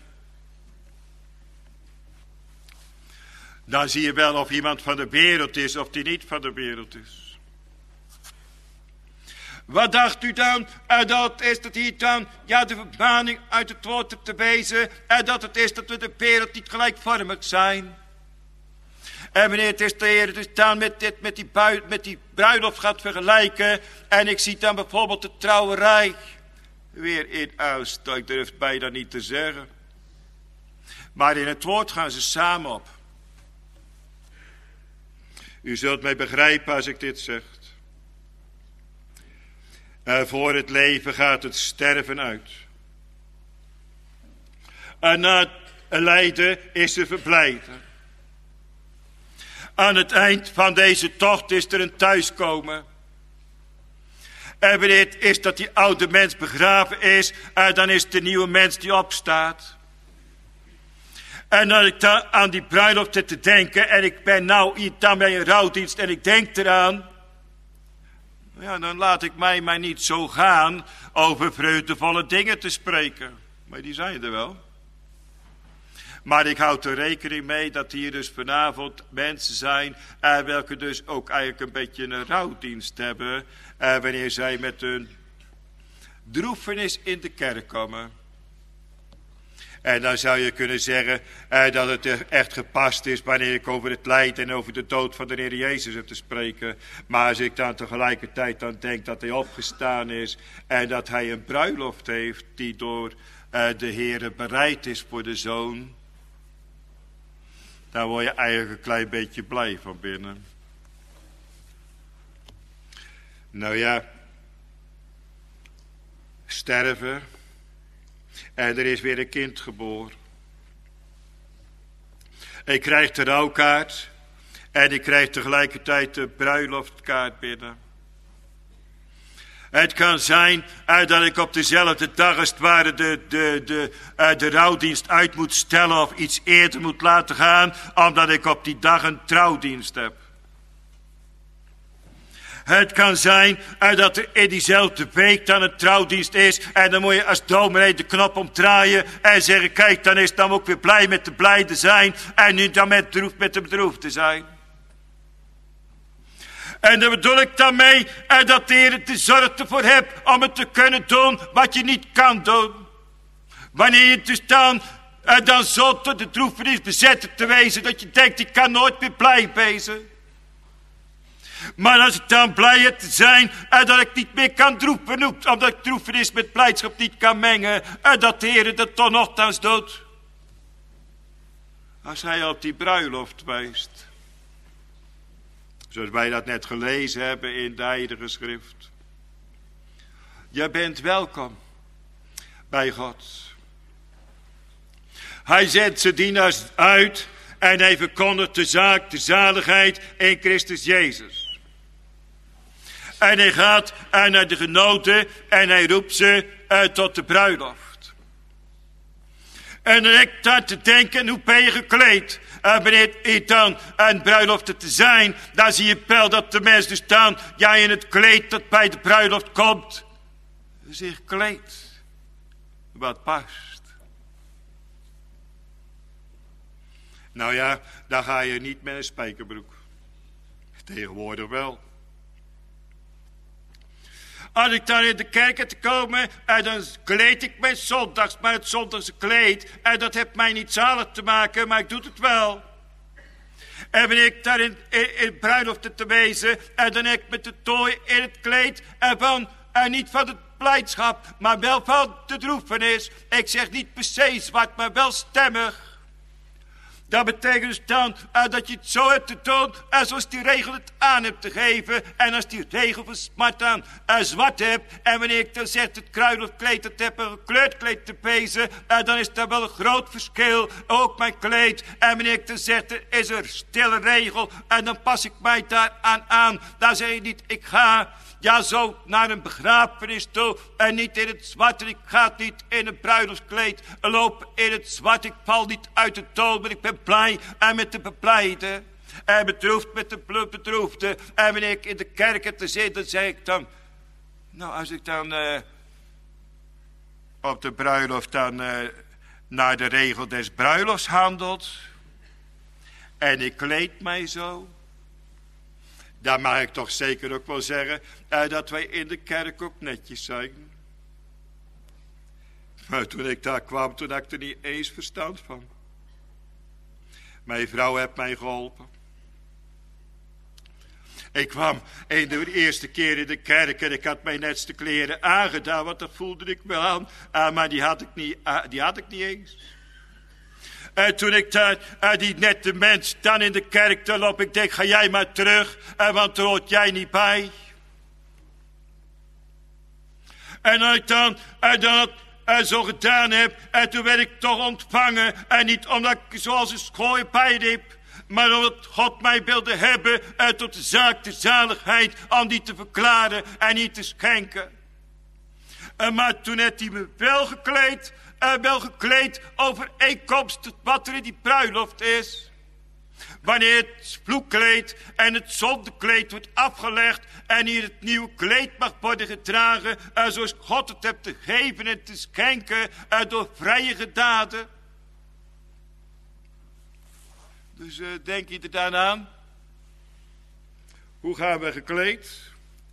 Dan zie je wel of iemand van de wereld is of die niet van de wereld is. Wat dacht u dan? Dat is dat hier dan, ja, de vermaning uit het woord hebt te wezen. Dat het is dat we de wereld niet gelijkvormig zijn. En wanneer het is de Heer dus dan met die bruiloft gaat vergelijken. En ik zie dan bijvoorbeeld de trouwerij. Weer in uitstel, ik durf het bijna niet te zeggen. Maar in het woord gaan ze samen op. U zult mij begrijpen als ik dit zeg. Voor het leven gaat het sterven uit. En na het lijden is er verblijden. Aan het eind van deze tocht is er een thuiskomen. En wanneer het is dat die oude mens begraven is, dan is de nieuwe mens die opstaat. En dat ik dan aan die bruiloft zit te denken, en ik ben nou hier dan bij een rouwdienst en ik denk eraan. Ja, dan laat ik mij maar niet zo gaan over vreugdevolle dingen te spreken. Maar die zijn er wel. Maar ik houd er rekening mee dat hier dus vanavond mensen zijn, welke dus ook eigenlijk een beetje een rouwdienst hebben, wanneer zij met hun droefenis in de kerk komen. En dan zou je kunnen zeggen dat het echt gepast is wanneer ik over het lijden en over de dood van de Heer Jezus heb te spreken. Maar als ik dan tegelijkertijd dan denk dat hij opgestaan is en dat hij een bruiloft heeft die door de Heer bereid is voor de Zoon, dan word je eigenlijk een klein beetje blij van binnen. Nou ja, sterven. En er is weer een kind geboren. Ik krijg de rouwkaart. En ik krijg tegelijkertijd de bruiloftkaart binnen. Het kan zijn dat ik op dezelfde dag als het ware de rouwdienst uit moet stellen of iets eerder moet laten gaan, omdat ik op die dag een trouwdienst heb. Het kan zijn dat er in diezelfde week dan een trouwdienst is. En dan moet je als dominee de knop omdraaien en zeggen, kijk, dan is dan ook weer blij met de blijde zijn. En nu dan met de bedroefde zijn. En daar bedoel ik dan mee dat de Heer de zorg ervoor hebt om het te kunnen doen wat je niet kan doen. Wanneer je dus dan zo tot de droefenis bezet te wezen dat je denkt, ik kan nooit meer blij wezen. Maar als ik dan blij heb te zijn dat ik niet meer kan droeven, omdat ik droefenis met blijdschap niet kan mengen, dat de Heer dat toch nogthans doet. Als hij op die bruiloft wijst. Zoals wij dat net gelezen hebben in de Heilige Schrift. Je bent welkom bij God. Hij zendt zijn dienaars uit en hij verkondigt de zaak, de zaligheid in Christus Jezus. En hij gaat naar de genoten en hij roept ze tot de bruiloft. En dan ik daar te denken, hoe ben je gekleed? Wanneer je dan een bruiloft te zijn, dan zie je wel dat de mensen staan, jij in het kleed dat bij de bruiloft komt. Zich gekleed, wat past. Nou ja, dan ga je niet met een spijkerbroek. Tegenwoordig wel. Als ik dan in de kerk te komen, en dan kleed ik mij zondags, maar het zondagse kleed, en dat heeft mij niet zalig te maken, maar ik doe het wel. En wanneer ik daar in bruiloft te wezen, en dan heb ik met de tooi in het kleed, en niet van het blijdschap, maar wel van de droefenis. Ik zeg niet per se zwart, maar wel stemmig. Dat betekent dus dan dat je het zo hebt te doen, zoals die regel het aan hebt te geven. En als die regel van smart dan zwart hebt, en wanneer ik dan zeg het kruidelkleed, dat heb een gekleurd kleed te pezen, dan is daar wel een groot verschil, ook mijn kleed. En wanneer ik dan zeg, er is een stille regel, en dan pas ik mij daar aan. Dan zeg je niet, ik ga ja zo naar een begrafenis toe, en niet in het zwart, en ik ga niet in een bruiloftskleed lopen in het zwart. Ik val niet uit de toon, maar ik ben blij en met de bepleide. En bedroefd met de bedroefde. En wanneer ik in de kerk heb te zitten, dan zeg ik dan, nou als ik dan op de bruiloft dan naar de regel des bruilofts handelt, en ik kleed mij zo, dan mag ik toch zeker ook wel zeggen dat wij in de kerk ook netjes zijn. Maar toen ik daar kwam, toen had ik er niet eens verstand van. Mijn vrouw heeft mij geholpen. Ik kwam de eerste keer in de kerk en ik had mijn netste kleren aangedaan, want dat voelde ik wel aan. Maar die had ik niet eens. En toen ik daar, die nette mens dan in de kerk te lopen, ik denk, ga jij maar terug, want er hoort jij niet bij. En als ik dan zo gedaan heb, en toen werd ik toch ontvangen, en niet omdat ik zoals een schooi bijliep, maar omdat God mij wilde hebben, tot de zaak, de zaligheid, om die te verklaren en niet te schenken. Maar toen heeft hij me wel gekleed overeenkomstig wat er in die bruiloft is. Wanneer het vloekkleed en het zondekleed wordt afgelegd en hier het nieuwe kleed mag worden gedragen, zoals God het hebt te geven en te schenken door vrije gedaden. Dus denk je er dan aan? Hoe gaan we gekleed?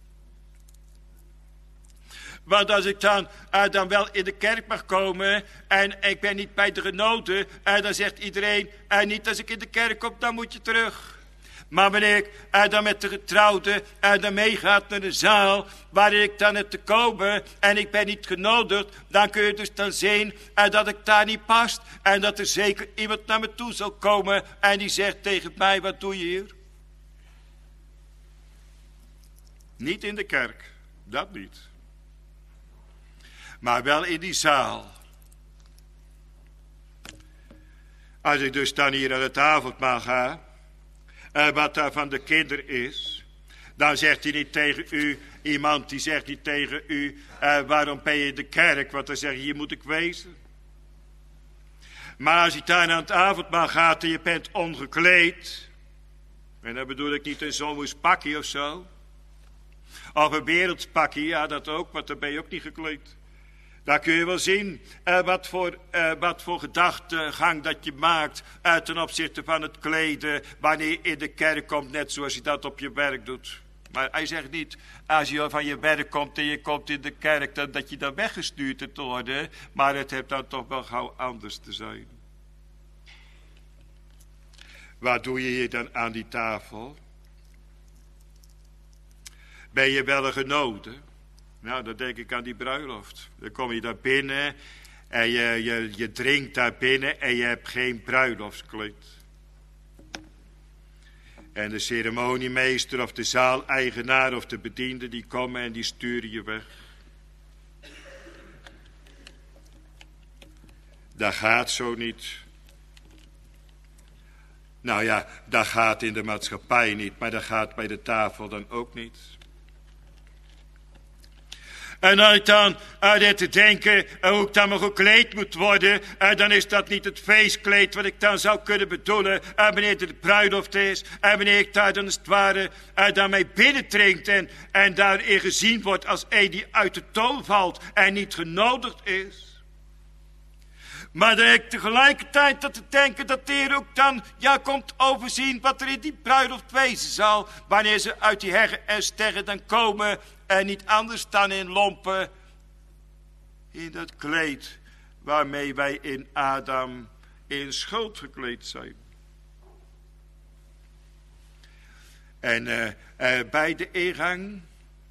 Want als ik dan wel in de kerk mag komen en ik ben niet bij de genoten, dan zegt iedereen, niet als ik in de kerk kom, dan moet je terug. Maar wanneer ik dan met de getrouwde dan meegaat naar de zaal waarin ik dan heb te komen en ik ben niet genodigd, dan kun je dus dan zien dat ik daar niet past en dat er zeker iemand naar me toe zal komen en die zegt tegen mij, wat doe je hier? Niet in de kerk, dat niet. Maar wel in die zaal. Als ik dus dan hier aan het avondmaal ga, wat daar van de kinderen is, dan zegt hij niet tegen u, iemand die zegt niet tegen u, waarom ben je in de kerk? Want dan zeg je, hier moet ik wezen. Maar als je daar aan het avondmaal gaat en je bent ongekleed, en dan bedoel ik niet een zomer's pakje of zo, of een wereldspakje, ja dat ook, want dan ben je ook niet gekleed. Daar kun je wel zien wat voor gedachtegang dat je maakt ten opzichte van het kleden wanneer je in de kerk komt, net zoals je dat op je werk doet. Maar hij zegt niet, als je van je werk komt en je komt in de kerk, dan dat je dan weggestuurd hebt te worden, maar het heeft dan toch wel gauw anders te zijn. Wat doe je hier dan aan die tafel? Ben je wel een genoten? Nou, dan denk ik aan die bruiloft. Dan kom je daar binnen en je drinkt daar binnen en je hebt geen bruiloftskleed. En de ceremoniemeester of de zaaleigenaar of de bediende die komen en die sturen je weg. Dat gaat zo niet. Nou ja, dat gaat in de maatschappij niet, maar dat gaat bij de tafel dan ook niet. En als ik dan uit te denken hoe ik dan maar gekleed moet worden, dan is dat niet het feestkleed wat ik dan zou kunnen bedoelen, wanneer het de bruiloft is, en wanneer ik daar dan als het ware daarmee binnendringt en daarin gezien wordt als een die uit de toon valt en niet genodigd is. Maar dan heb ik tegelijkertijd dat te denken dat de Heer ook dan komt overzien wat er in die bruiloft wezen zal, wanneer ze uit die heggen en sterren dan komen en niet anders dan in lompen, in dat kleed waarmee wij in Adam in schuld gekleed zijn. En bij de ingang,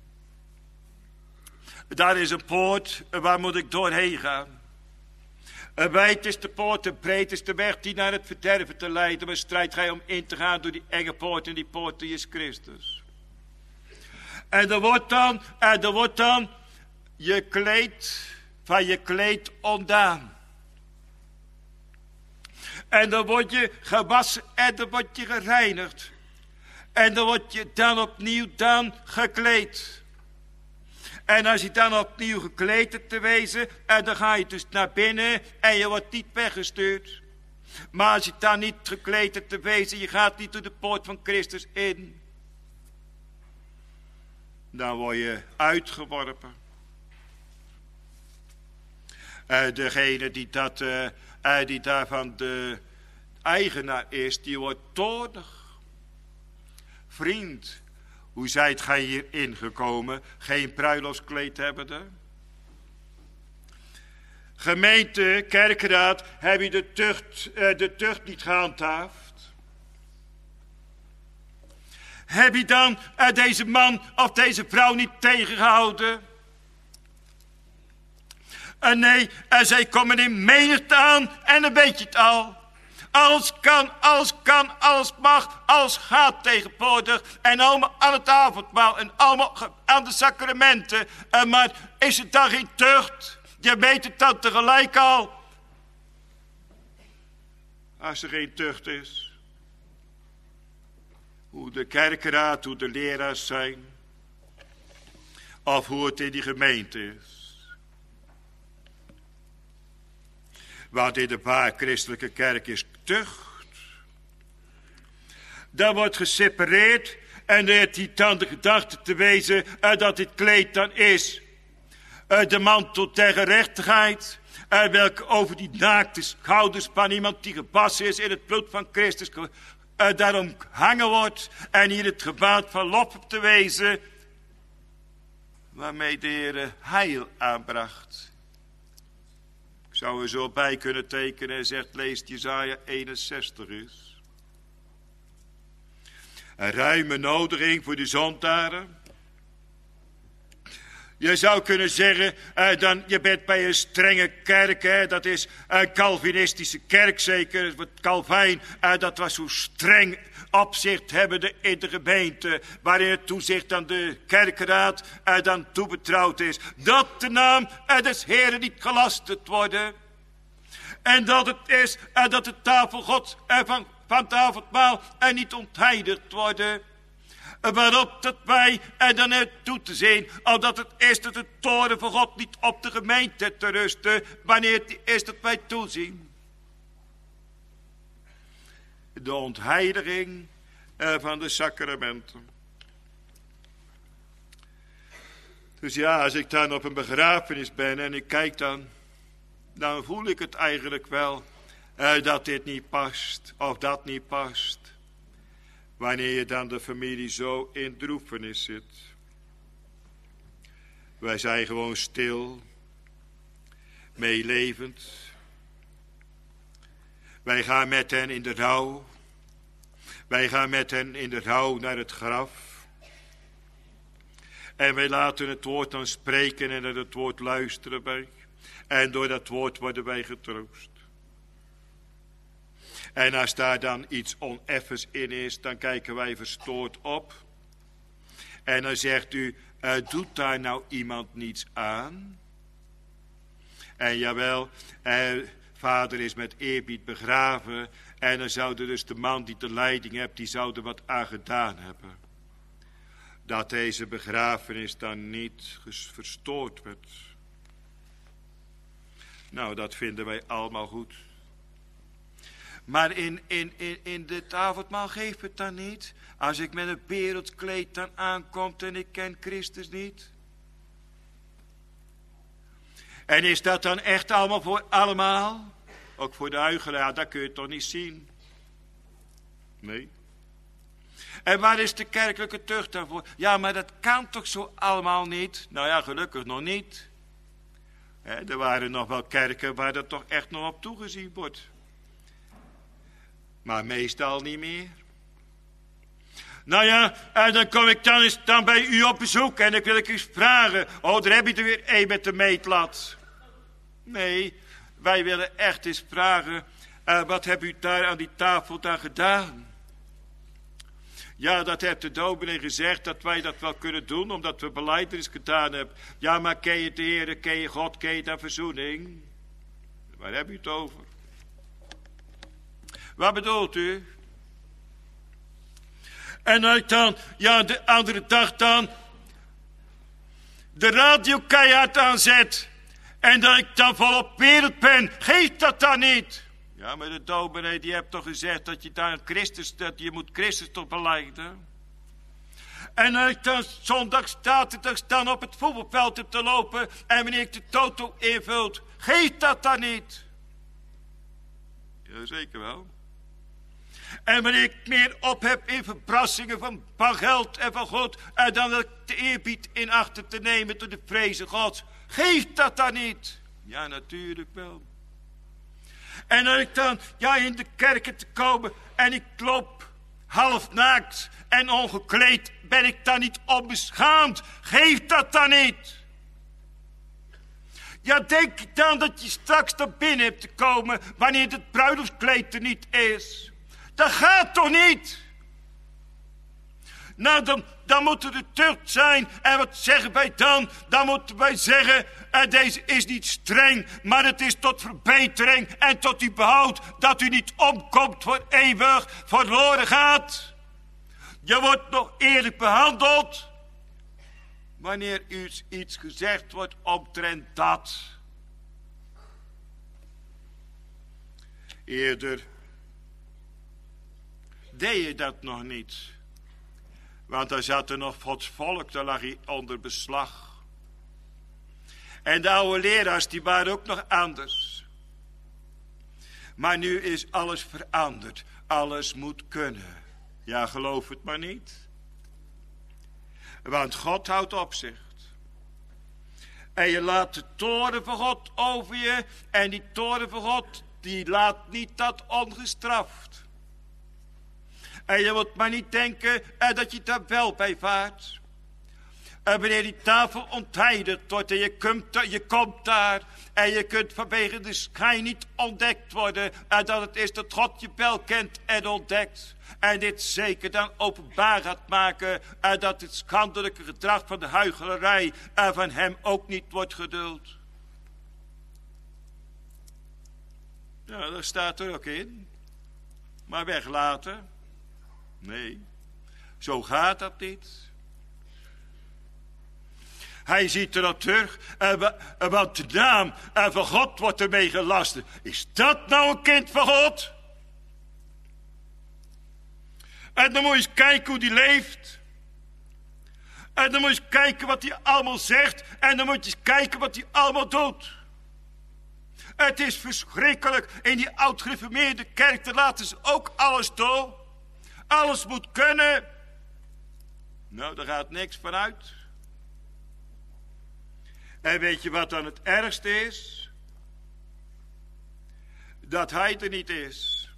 daar is een poort, waar moet ik doorheen gaan? Wijd is de poort en breed is de weg die naar het verderven te leiden. Maar strijd gij om in te gaan door die enge poort en die poort die is Christus. En er wordt dan je kleed van je kleed ontdaan. En dan word je gewassen en dan word je gereinigd. En dan word je dan opnieuw dan gekleed. En als je dan opnieuw gekleed hebt te wezen, en dan ga je dus naar binnen en je wordt niet weggestuurd. Maar als je dan niet gekleed hebt te wezen, je gaat niet door de poort van Christus in. Dan word je uitgeworpen. Degene die daarvan de eigenaar is, die wordt toornig. Vriend, hoe zijt gij hier ingekomen, geen bruiloftskleed hebbende? Gemeente, kerkenraad, heb je de tucht niet gehandhaafd? Heb je dan deze man of deze vrouw niet tegengehouden? Nee, zij komen in menigte aan en dan weet je het al. Alles kan, alles mag, alles gaat tegenwoordig. En allemaal aan het avondmaal en allemaal aan de sacramenten. Maar is het dan geen tucht? Je weet het dan tegelijk al. Als er geen tucht is. Hoe de kerkenraad, hoe de leraars zijn. Of hoe het in die gemeente is. Want in de waar christelijke kerk is tucht. Dan wordt gesepareerd. En dan heeft hij dan de gedachte te wezen dat dit kleed dan is. De mantel der gerechtigheid. Welke over die naakte schouders van iemand die gewassen is in het bloed van Christus. Daarom hangen wordt. En hier het gebaat van lof op te wezen. Waarmee de Heer heil aanbracht. Ik zou er zo bij kunnen tekenen en zegt, leest Jesaja 61 eens. Een ruime nodiging voor de zondaren. Je zou kunnen zeggen, je bent bij een strenge kerk, hè, dat is een Calvinistische kerk zeker. Calvijn, dat was zo streng opzicht hebbende in de gemeente, waarin het toezicht aan de kerkenraad dan toebetrouwd is. Dat de naam des Heren niet gelasterd worden. En dat het is dat de tafel Gods van het avondmaal niet ontheiligd worden. Waarop dat wij dan toe te zien, omdat het is dat de toren van God niet op de gemeente te rusten, wanneer het is dat wij toezien. De ontheiliging van de sacramenten. Dus ja, als ik dan op een begrafenis ben en ik kijk dan voel ik het eigenlijk wel dat dit niet past of dat niet past. Wanneer je dan de familie zo in droefenis zit. Wij zijn gewoon stil, meelevend. Wij gaan met hen in de rouw. Wij gaan met hen in de rouw naar het graf. En wij laten het woord dan spreken en naar het woord luisteren wij. En door dat woord worden wij getroost. En als daar dan iets oneffens in is, dan kijken wij verstoord op. En dan zegt u, doet daar nou iemand niets aan? En jawel, vader is met eerbied begraven. En dan zou er dus de man die de leiding hebt, die zou er wat aan gedaan hebben. dat deze begrafenis dan niet verstoord werd. Nou, dat vinden wij allemaal goed. Maar in dit avondmaal geeft het dan niet. Als ik met een wereldkleed dan aankom en ik ken Christus niet. En is dat dan echt allemaal voor allemaal? Ook voor de huichelaar, dat kun je toch niet zien? Nee. En waar is de kerkelijke tucht dan voor? Ja, maar dat kan toch zo allemaal niet? Nou ja, gelukkig nog niet. Er waren nog wel kerken waar dat toch echt nog op toegezien wordt. Maar meestal niet meer. Nou ja, en dan kom ik dan eens bij u op bezoek en dan wil ik eens vragen. Oh, daar heb je er weer één met de meetlat. Nee, wij willen echt eens vragen. Wat hebt u daar aan die tafel dan gedaan? Ja, dat heeft de dominee gezegd dat wij dat wel kunnen doen, omdat we belijdenis gedaan hebben. Ja, maar ken je de Heer, ken je God, ken je de verzoening? Waar heb u het over? Wat bedoelt u? En als ik dan, ja, de andere dag dan, de radio keihard aanzet, en dat ik dan volop wereld ben, geeft dat dan niet? Ja, maar de dominee die heeft toch gezegd dat je dan Christus, dat je moet Christus toch belijden. En als ik dan zondag zaterdag dan op het voetbalveld heb te lopen en wanneer ik de toto invult, geeft dat dan niet? Ja, zeker wel. En wanneer ik meer op heb in verbrassingen van geld en van God, en dan dat ik de eerbied in achter te nemen door de vrezen Gods, geeft dat dan niet? Ja, natuurlijk wel. En als ik dan, ja, in de kerken te komen en ik loop half naakt en ongekleed, ben ik dan niet onbeschaamd? Geeft dat dan niet? Ja, denk ik dan dat je straks naar binnen hebt te komen wanneer het bruiloftskleed er niet is? Dat gaat toch niet? Nou, dan moet er de tucht zijn. En wat zeggen wij dan? Dan moeten wij zeggen, deze is niet streng, maar het is tot verbetering en tot uw behoud, dat u niet omkomt voor eeuwig verloren gaat. Je wordt nog eerlijk behandeld wanneer u iets gezegd wordt omtrent dat. Eerder deed je dat nog niet. Want dan zat er nog Gods volk, daar lag hij onder beslag. En de oude leraars, die waren ook nog anders. Maar nu is alles veranderd. Alles moet kunnen. Ja, geloof het maar niet. Want God houdt opzicht. En je laat de toorn van God over je. En die toorn van God, die laat niet dat ongestraft. En je moet maar niet denken dat je daar wel bij vaart. En wanneer die tafel ontheiligd wordt en je komt daar en je kunt vanwege de schijn niet ontdekt worden. En dat het is dat God je wel kent en ontdekt. En dit zeker dan openbaar gaat maken. En dat het schandelijke gedrag van de huichelarij van hem ook niet wordt geduld. Ja, dat staat er ook in. Maar weglaten. Nee, zo gaat dat niet. Hij ziet erop terug, want de naam van God wordt ermee gelast. Is dat nou een kind van God? En dan moet je eens kijken hoe die leeft. En dan moet je eens kijken wat hij allemaal zegt. En dan moet je eens kijken wat hij allemaal doet. Het is verschrikkelijk. In die oud-gereformeerde kerk, daar laten ze ook alles toe. Alles moet kunnen. Nou, daar gaat niks van uit. En weet je wat dan het ergste is? Dat hij er niet is.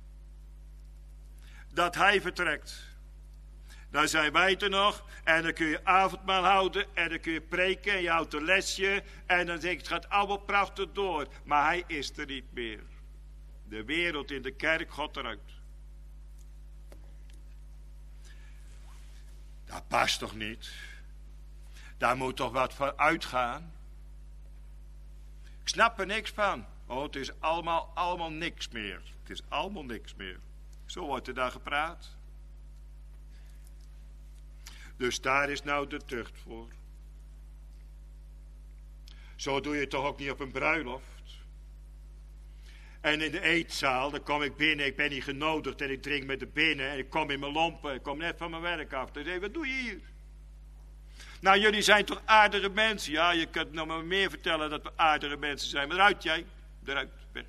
Dat hij vertrekt. Dan zijn wij er nog. En dan kun je avondmaal houden. En dan kun je preken. En je houdt een lesje. En dan denk je, het gaat allemaal prachtig door. Maar hij is er niet meer. De wereld in de kerk, God eruit. Dat past toch niet? Daar moet toch wat van uitgaan? Ik snap er niks van. Oh, het is allemaal niks meer. Het is allemaal niks meer. Zo wordt er daar gepraat. Dus daar is nou de tucht voor. Zo doe je toch ook niet op een bruiloft. En in de eetzaal, dan kom ik binnen, ik ben niet genodigd en ik drink met de binnen en ik kom in mijn lompen, ik kom net van mijn werk af. Dan zeg ik, wat doe je hier? Nou, jullie zijn toch aardige mensen? Ja, je kunt nog maar meer vertellen dat we aardige mensen zijn. Maar eruit jij, eruit, weg.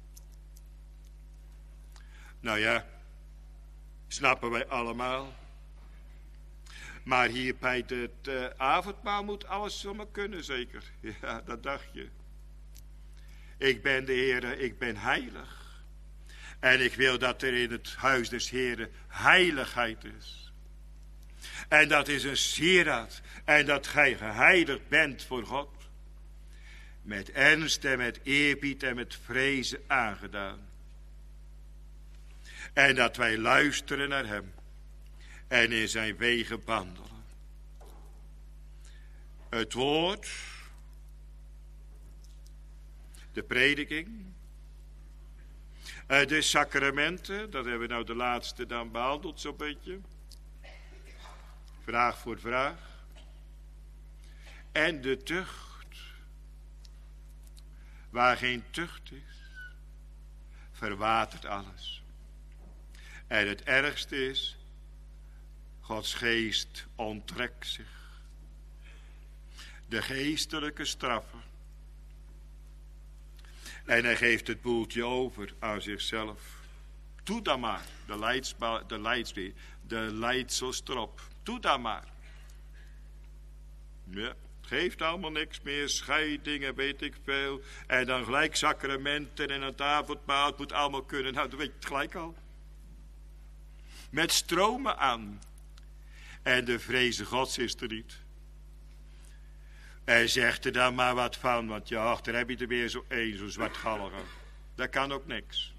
Nou ja, snappen wij allemaal. Maar hier bij het avondmaal moet alles zomaar kunnen, zeker. Ja, dat dacht je. Ik ben de Heere, ik ben heilig. En ik wil dat er in het huis des Heeren heiligheid is. En dat is een sieraad. En dat gij geheiligd bent voor God. Met ernst en met eerbied en met vrezen aangedaan. En dat wij luisteren naar hem. En in zijn wegen wandelen. Het woord. De prediking. De sacramenten. Dat hebben we nou de laatste dan behandeld zo'n beetje. Vraag voor vraag. En de tucht. Waar geen tucht is. Verwatert alles. En het ergste is. Gods geest onttrekt zich. De geestelijke straffen. En hij geeft het boeltje over aan zichzelf. Doe dan maar. De leidselstrop. Doe dan maar. Ja, het geeft allemaal niks meer. Scheidingen, weet ik veel. En dan gelijk sacramenten en het avondmaal. Het moet allemaal kunnen. Nou, dat weet je het gelijk al. Met stromen aan. En de vreze Gods is er niet. Hij zegt er dan maar wat van, want ja, daar heb je er weer zo één, zo'n zwartgallige. Dat kan ook niks.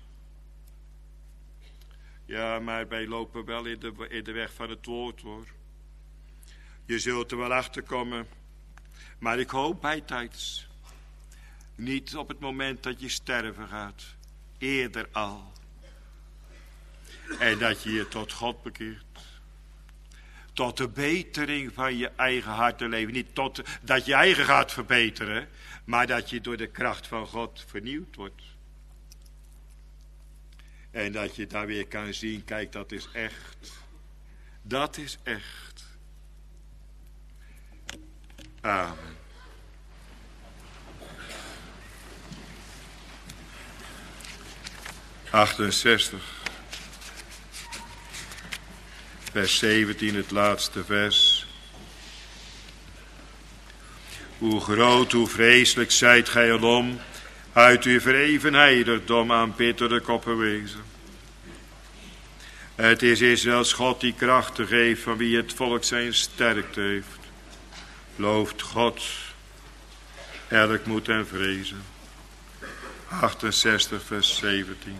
Ja, maar wij lopen wel in de weg van het woord, hoor. Je zult er wel achter komen. Maar ik hoop bijtijds. Niet op het moment dat je sterven gaat. Eerder al. En dat je je tot God bekeert. Tot de betering van je eigen hartenleven. Niet tot dat je eigen gaat verbeteren. Maar dat je door de kracht van God vernieuwd wordt. En dat je daar weer kan zien. Kijk, dat is echt. Dat is echt. Amen. Vers 17, het laatste vers. Hoe groot, hoe vreselijk zijt gij alom, uit uw verheven heiligdom aanbiddelijk opgewezen. Het is Israëls God die krachten geeft, van wie het volk zijn sterkte heeft. Looft God, elk moet en vrezen. 68, vers 17.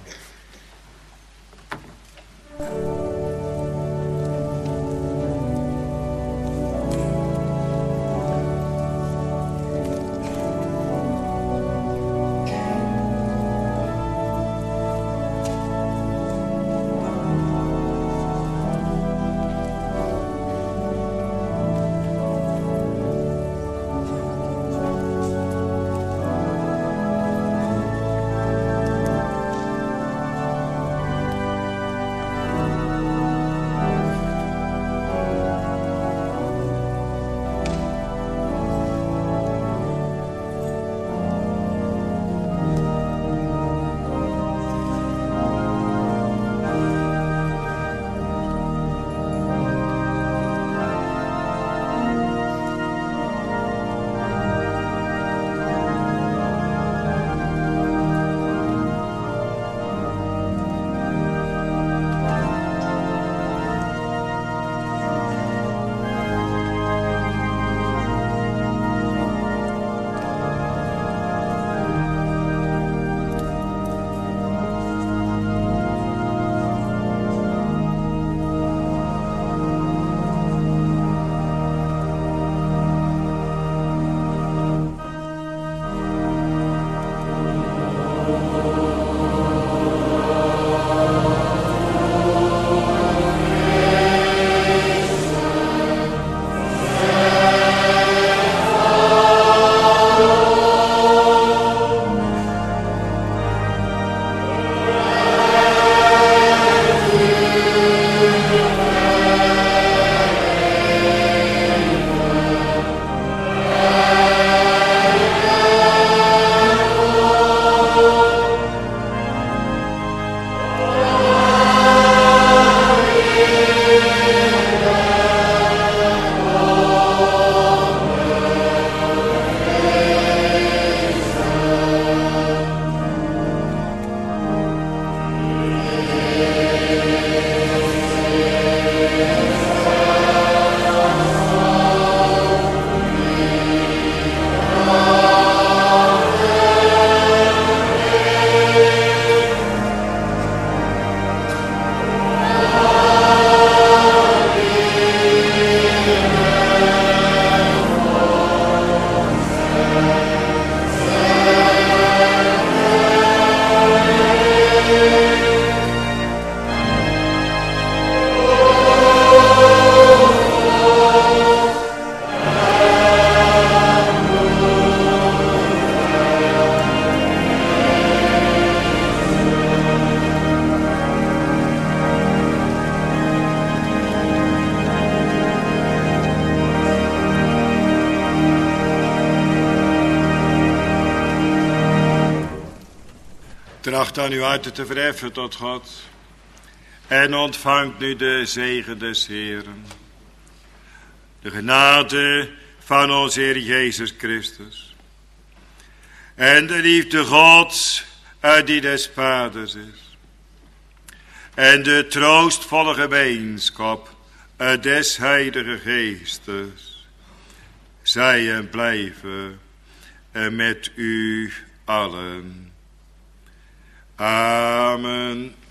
Tracht aan uw harten te verheffen tot God. En ontvangt nu de zegen des Heeren. De genade van onze Heer Jezus Christus. En de liefde Gods die des Vaders is. En de troostvolle gemeenschap des Heilige Geestes. Zij en blijven met u allen. Amen.